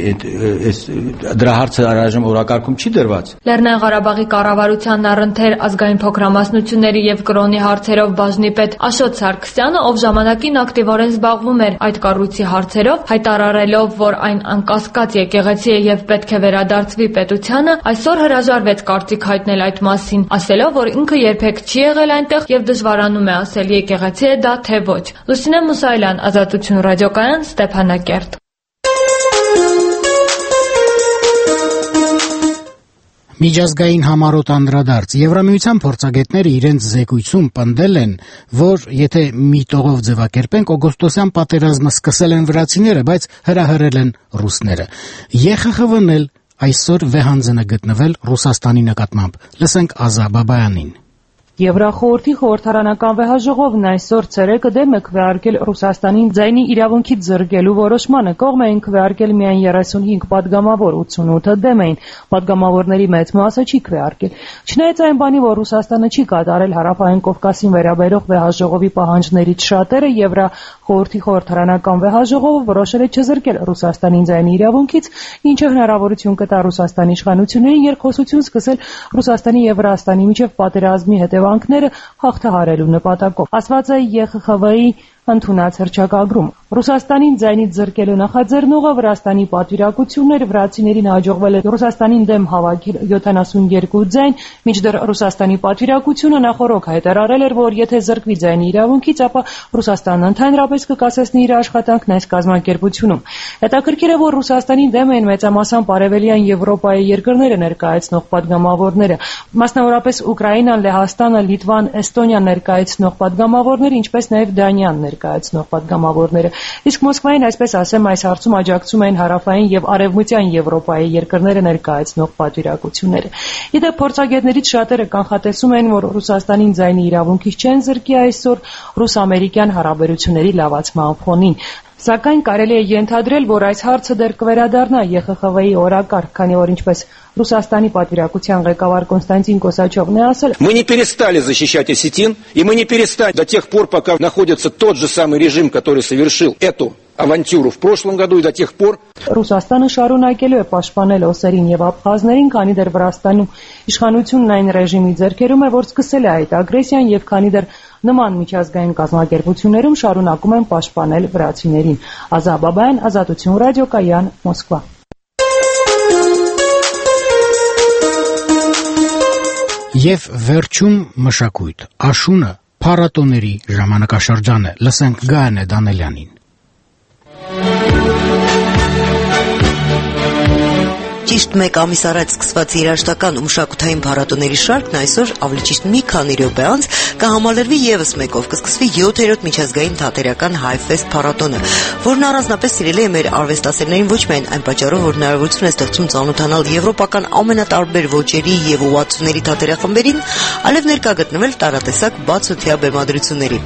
դրա հարցը առայժմ օրակարգում չի դրված։ Լեռնային Ղարաբաղի կառավարության առընթեր ազգային փոքրամասնությունների եւ կրոնի հարցերով բաժնի պետ Աշոտ Սարգսյանը, ով ժամանակին ակտիվորեն զբաղվում էր այդ կառույցի հարցերով, հայտարարելով, որ այն անկասկած եկեղեցի է եւ պետք է վերադարձվի պետությանը, այսօր հրաժարվեց կարծիք հայտնել այդ մասին, ասելով, որ ինքը երբեք չի եղել այնտեղ եւ դժվարանում է ասել եկեղեցի է դա թե ոչ։ Լուսինե Մուսայելյան, Ազատություն ռադիոկայան, Ստեփանակերտ։ Միջազգային համառոտ անդրադարձ Եվրամիության փորձագետները իրենց զեկույցում պնդել են, որ եթե միտողով ձևակերպենք, օգոստոսյան պատերազմը սկսել են վրացիները, բայց հրահրել են ռուսները։ ԵԽԽՎ-ն էլ այսօր վեհանձն է գտնվել Ռուսաստանի նկատմամբ։ Լսենք Ազա Բաբայանին։ Եվրախորհրդի խորհրդարանական վեհաժողովն այսօր ցերեկը դեմ է քվեարկել Ռուսաստանին ձայնի իրավունքից զրկելու որոշմանը։ Կողմ էին քվեարկել միայն 35 падգամավոր, 88-ը դեմ էին։ Падգամավորների մեծ մասը չի քվեարկել։ Չնայած այն բանի, որ Ռուսաստանը չի կատարել Հարավային Կովկասին վերաբերող վեհաժողովի պահանջներից շատերը, Եվրախորհրդի խորհրդարանական վեհաժողովը որոշել է չզրկել Ռուսաստանին ձայնի իրավունքից, ինչը հնարավորություն կտա Ռուսաստանի իշխանություններին երկխոսություն սկսել Ռուսաստանի եւ Վրաստանի միջև պատերազմի հետևանքները հաղթահարելու նպատակով։ Ասված է ԵԽԽՎ-ի ընդունած հռչակագրում։ Ռուսաստանին ձայնից զրկելու նախաձեռնողը Վրաստանի պատվիրակություններ, վրացիներին հաջողվել է Ռուսաստանին դեմ հավաքել 72 ձայն, մինչդեռ Ռուսաստանի պատվիրակությունը նախօրոք հայտարարել էր, որ եթե զրկվի ձայնի իրավունքից, ապա Ռուսաստանն ընդհանրապես կկասեցնի իր աշխատանքն այս կազմակերպությունում։ Հետաքրքիր է, որ Ռուսաստանի դեմ են մեծամասամբ արևելյան Եվրոպայի երկրները ներկայացնող падգամավորները, մասնավորապես Ուկրաինան, Լեհաստանը, Լիտվան, Էստոնիան ներկայացնող падգամավորները, ինչպես նաև Դանիան ներկայացնող падգամավորները։ Իսկ Մոսկվային, այսպես ասեմ, այս հարցում աջակցում են հարավային եւ արևմտյան Եվրոպայի երկրները ներկայացնող պատվիրակությունները։ Իդեպ փորձագետներից շատերը կանխատեսում են, որ Ռուսաստանին ձայնի իրավունքից չեն զրկի այսօր ռուս-ամերիկյան հարաբերությունների լավացման ֆոնին։ Սակայն կարելի է ենթադրել, որ այս հարցը դեռ կվերադառնա ԵԽԽՎ-ի օրակարգ, քանի որ ինչպես Ռուսաստանի պատվիրակության ղեկավար Կոնստանտին Կոսачевն է ասել. Мы не перестали защищать осетин, и мы не перестали до тех пор, пока находится тот же самый режим, который совершил эту авантюру в прошлом году, и до тех пор Ռուսաստանը շարունակելու է պաշտպանել օսերին եւ աբխազներին, քանի դեռ Վրաստանում իշխանությունն այն ռեժիմի ձեռքերում է, որ սկսել է այդ ագրեսիան եւ քանի դեռ նման միջազգային կազմակերպություններում շարունակում են պաշտպանել վրացիներին։ Ազա Բաբայան, Ազատություն ռադիոկայան, Մոսկվա։ Եվ վերջում մշակույթ։ Աշունը փառատոների ժամանակաշրջան է։ Լսենք Գայանե Դանելյանին։ Ճիշտ մեկ ամիս առաջ սկսված երաժշտական ու մշակութային փառատոների շարքն այսօր ավելի ճիշտ մի քանի րոպե անց կհամալրվի եւս մեկով, կսկսվի 7-րդ միջազգային թատերական Հայֆեստ փառատոնը, որն առանձնապես սիրելի է մեր արվեստասերներին ոչ միայն այն պատճառով, որ հնարավորություն է ստեղծում ծանոթանալ եվրոպական ամենատարբեր ոճերի եւ ուղղությունների թատերախմբերին, այլև ներկա գտնվել տարատեսակ բացօթյա բեմադրությունների։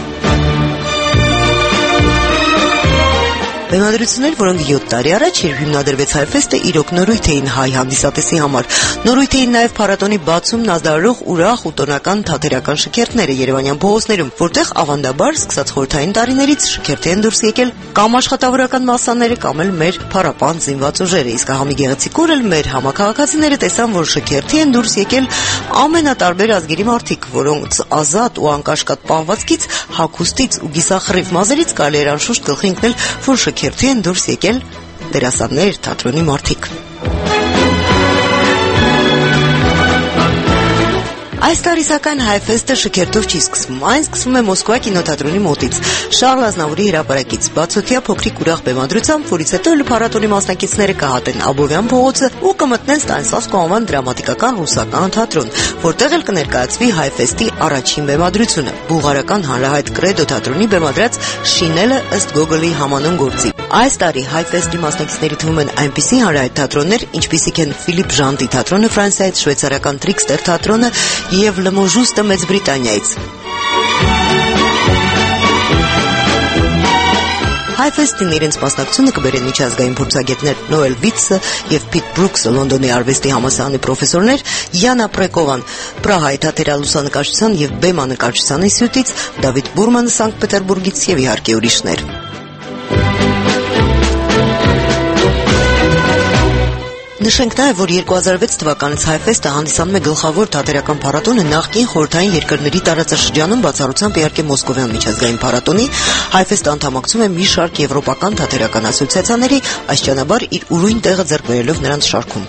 Բեմադրություններ, որոնք 7 տարի առաջ, երբ հիմնադրվեց Հայֆեստը, իրոք նորույթ էին հայ հանդիսատեսի համար։ Նորույթ էին նաև փառատոնի բացումն ազդարարող ուրախ ու տոնական թատերական շքերթները Երևանյան փողոցներում, որտեղ ավանդաբար սկսած խորհրդային տարիներից շքերթի են դուրս եկել կամ աշխատավորական մասսաները, կամ էլ մեր փառապան զինված ուժերը։ Իսկ ահա մի գեղեցիկ օր էլ մեր համակարգացիները տեսան, որ շքերթի են դուրս եկել ամենատարբեր ազգերի մարդիկ, որոնց ազատ ու անկաշկատ պահվածքից, հագուստից ու գիսախռիվ մազերից կարելի էր անշուշտ գլխի ընկնել, որ շքերթի են դուրս եկել դերասաններ, թատրոնի մարդիկ։ Այս տարի սակայն Հայֆեստը շքերթով չի սկսվում, այն սկսվում է Մոսկվա կինոթատրոնի մոտից, Շարլ Ազնավուրի հրապարակից, բացօթյա փոքրիկ ուրախ բեմադրությամբ, որից հետո էլ փառատոնի մասնակիցները կհատեն Աբովյան փողոցը ու կմտնեն Ստանիսլավսկու անվան դրամատիկական ռուսական թատրոն, որտեղ էլ կներկայացվի Հայֆեստի առաջին բեմադրությունը՝ բուլղարական հանրահայտ Կրեդո թատրոնի բեմադրած Շինելը ըստ Գոգոլի համանուն գործի։ Այս տարի Հայֆեստի մասնակիցների թվում են այնպիսի հանրահայտ թատրոններ, ինչպիսիք են Ֆիլիպ Ժանտի թատրոնը Ֆրանսիայից, շվեյցարական Տրիքստեր թատրոնը եւ Լմոժուստը Մեծ Բրիտանիայից։ Հայֆեստին իրենց մասնակցությունը կբերեն միջազգային փորձագետներ Նոել Վիցը եւ Փիտ Բրուքսը, Լոնդոնի արվեստի համալսարանի պրոֆեսորներ, Յանա Պրեկովան, Պրահայի թատերալուսանկարչության եւ բեմանկարչության ինստիտուտից, Դավիթ Բուրմանը Սանկտ Պետերբուրգից եւ իհարկե ուրիշներ։ Նշենք նաև, որ 2006 թվականից Հայֆեստը հանդիսանում է գլխավոր թատերական փառատոնը նախկին խորհրդային երկրների տարածաշրջանում բացառությամբ իհարկե Մոսկովյան միջազգային փառատոնի։ Հայֆեստը անդամակցում է մի շարք եվրոպական թատերական ասոցիացիաների, այսչանաբար իր ուրույն տեղը ձեռք բերելով նրանց շարքում։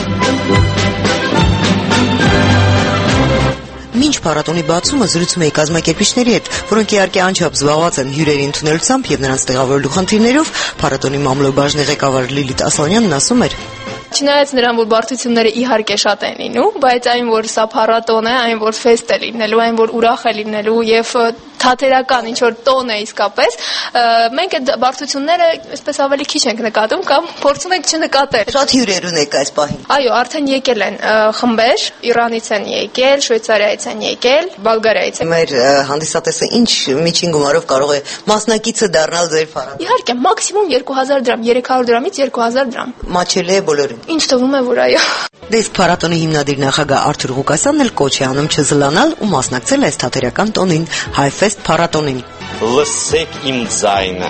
Մինչ փառատոնի բացումը զրուցում էի կազմակերպիչների հետ, որոնք իհարկե անչափ զբաղված են հյուրերի ընդունելությամբ եւ նրանց տեղավորելու խնդիրներով, փառատոնի մամլոյբաժնի ղեկավար Լիլիթ Ասլանյանն ասում էր. Չնայած նրան, որ բարդությունները իհարկե շատ են լինում, բայց այն, որ սա փառատոն է, այն, որ ֆեստ է լինելու, այն, որ ուրախ է լինելու եւ թատերական ինչ որ տոն է իսկապես, մենք այդ բարդությունները այսպես ավելի քիչ ենք նկատում կամ փորձում ենք չնկատել։ Շատ հյուրեր ունեք այս պահին։ Այո, արդեն եկել են խմբեր, Իրանից են եկել, Շվեյցարիայից են եկել, Բուլղարիայից։ Մեր հանդիսատեսը ինչ միջին գումարով կարող է մասնակիցը դառնալ ձեր փառատոնին։ Իհարկե, մաքսիմում 2000 դրամ, 300 դրամից 2000 դրամ։ Մաչելի է բոլորին։ Ինչ թվում է, որ այո։ Իսկ փառատոնի հիմնադիր նախագահ Արթուր Ղուկասյանն էլ կոչ է անում չզլանալ ու մասնակցել այս թատերական տոնին, Հայֆեստ փառատոնին։ Լսեք իմ ձայնը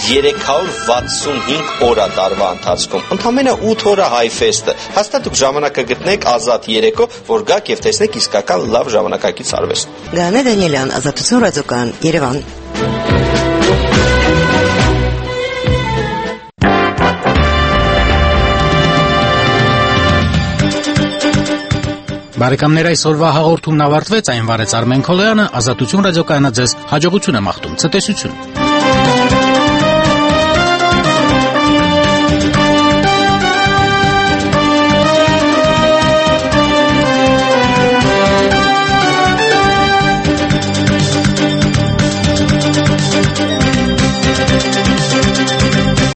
365 օր տարվա ընթացքում ընդամենը 8 օր Հայֆեստը հաստատ դուք ժամանակ կգտնեք ազատ երեկո որ գաք եւ տեսնեք իսկական լավ ժամանակակից արվեստ։ Գաներ Դանիելյան, Ազատություն ռադիոկայան, Երևան։ Բարեկամներ, այսօրվա հաղորդումն ավարտվեց, այն վարեց Արմեն Քոլոյանը, Ազատություն ռադիոկայանը ձեզ հաջողություն է մաղթում, ցտեսություն։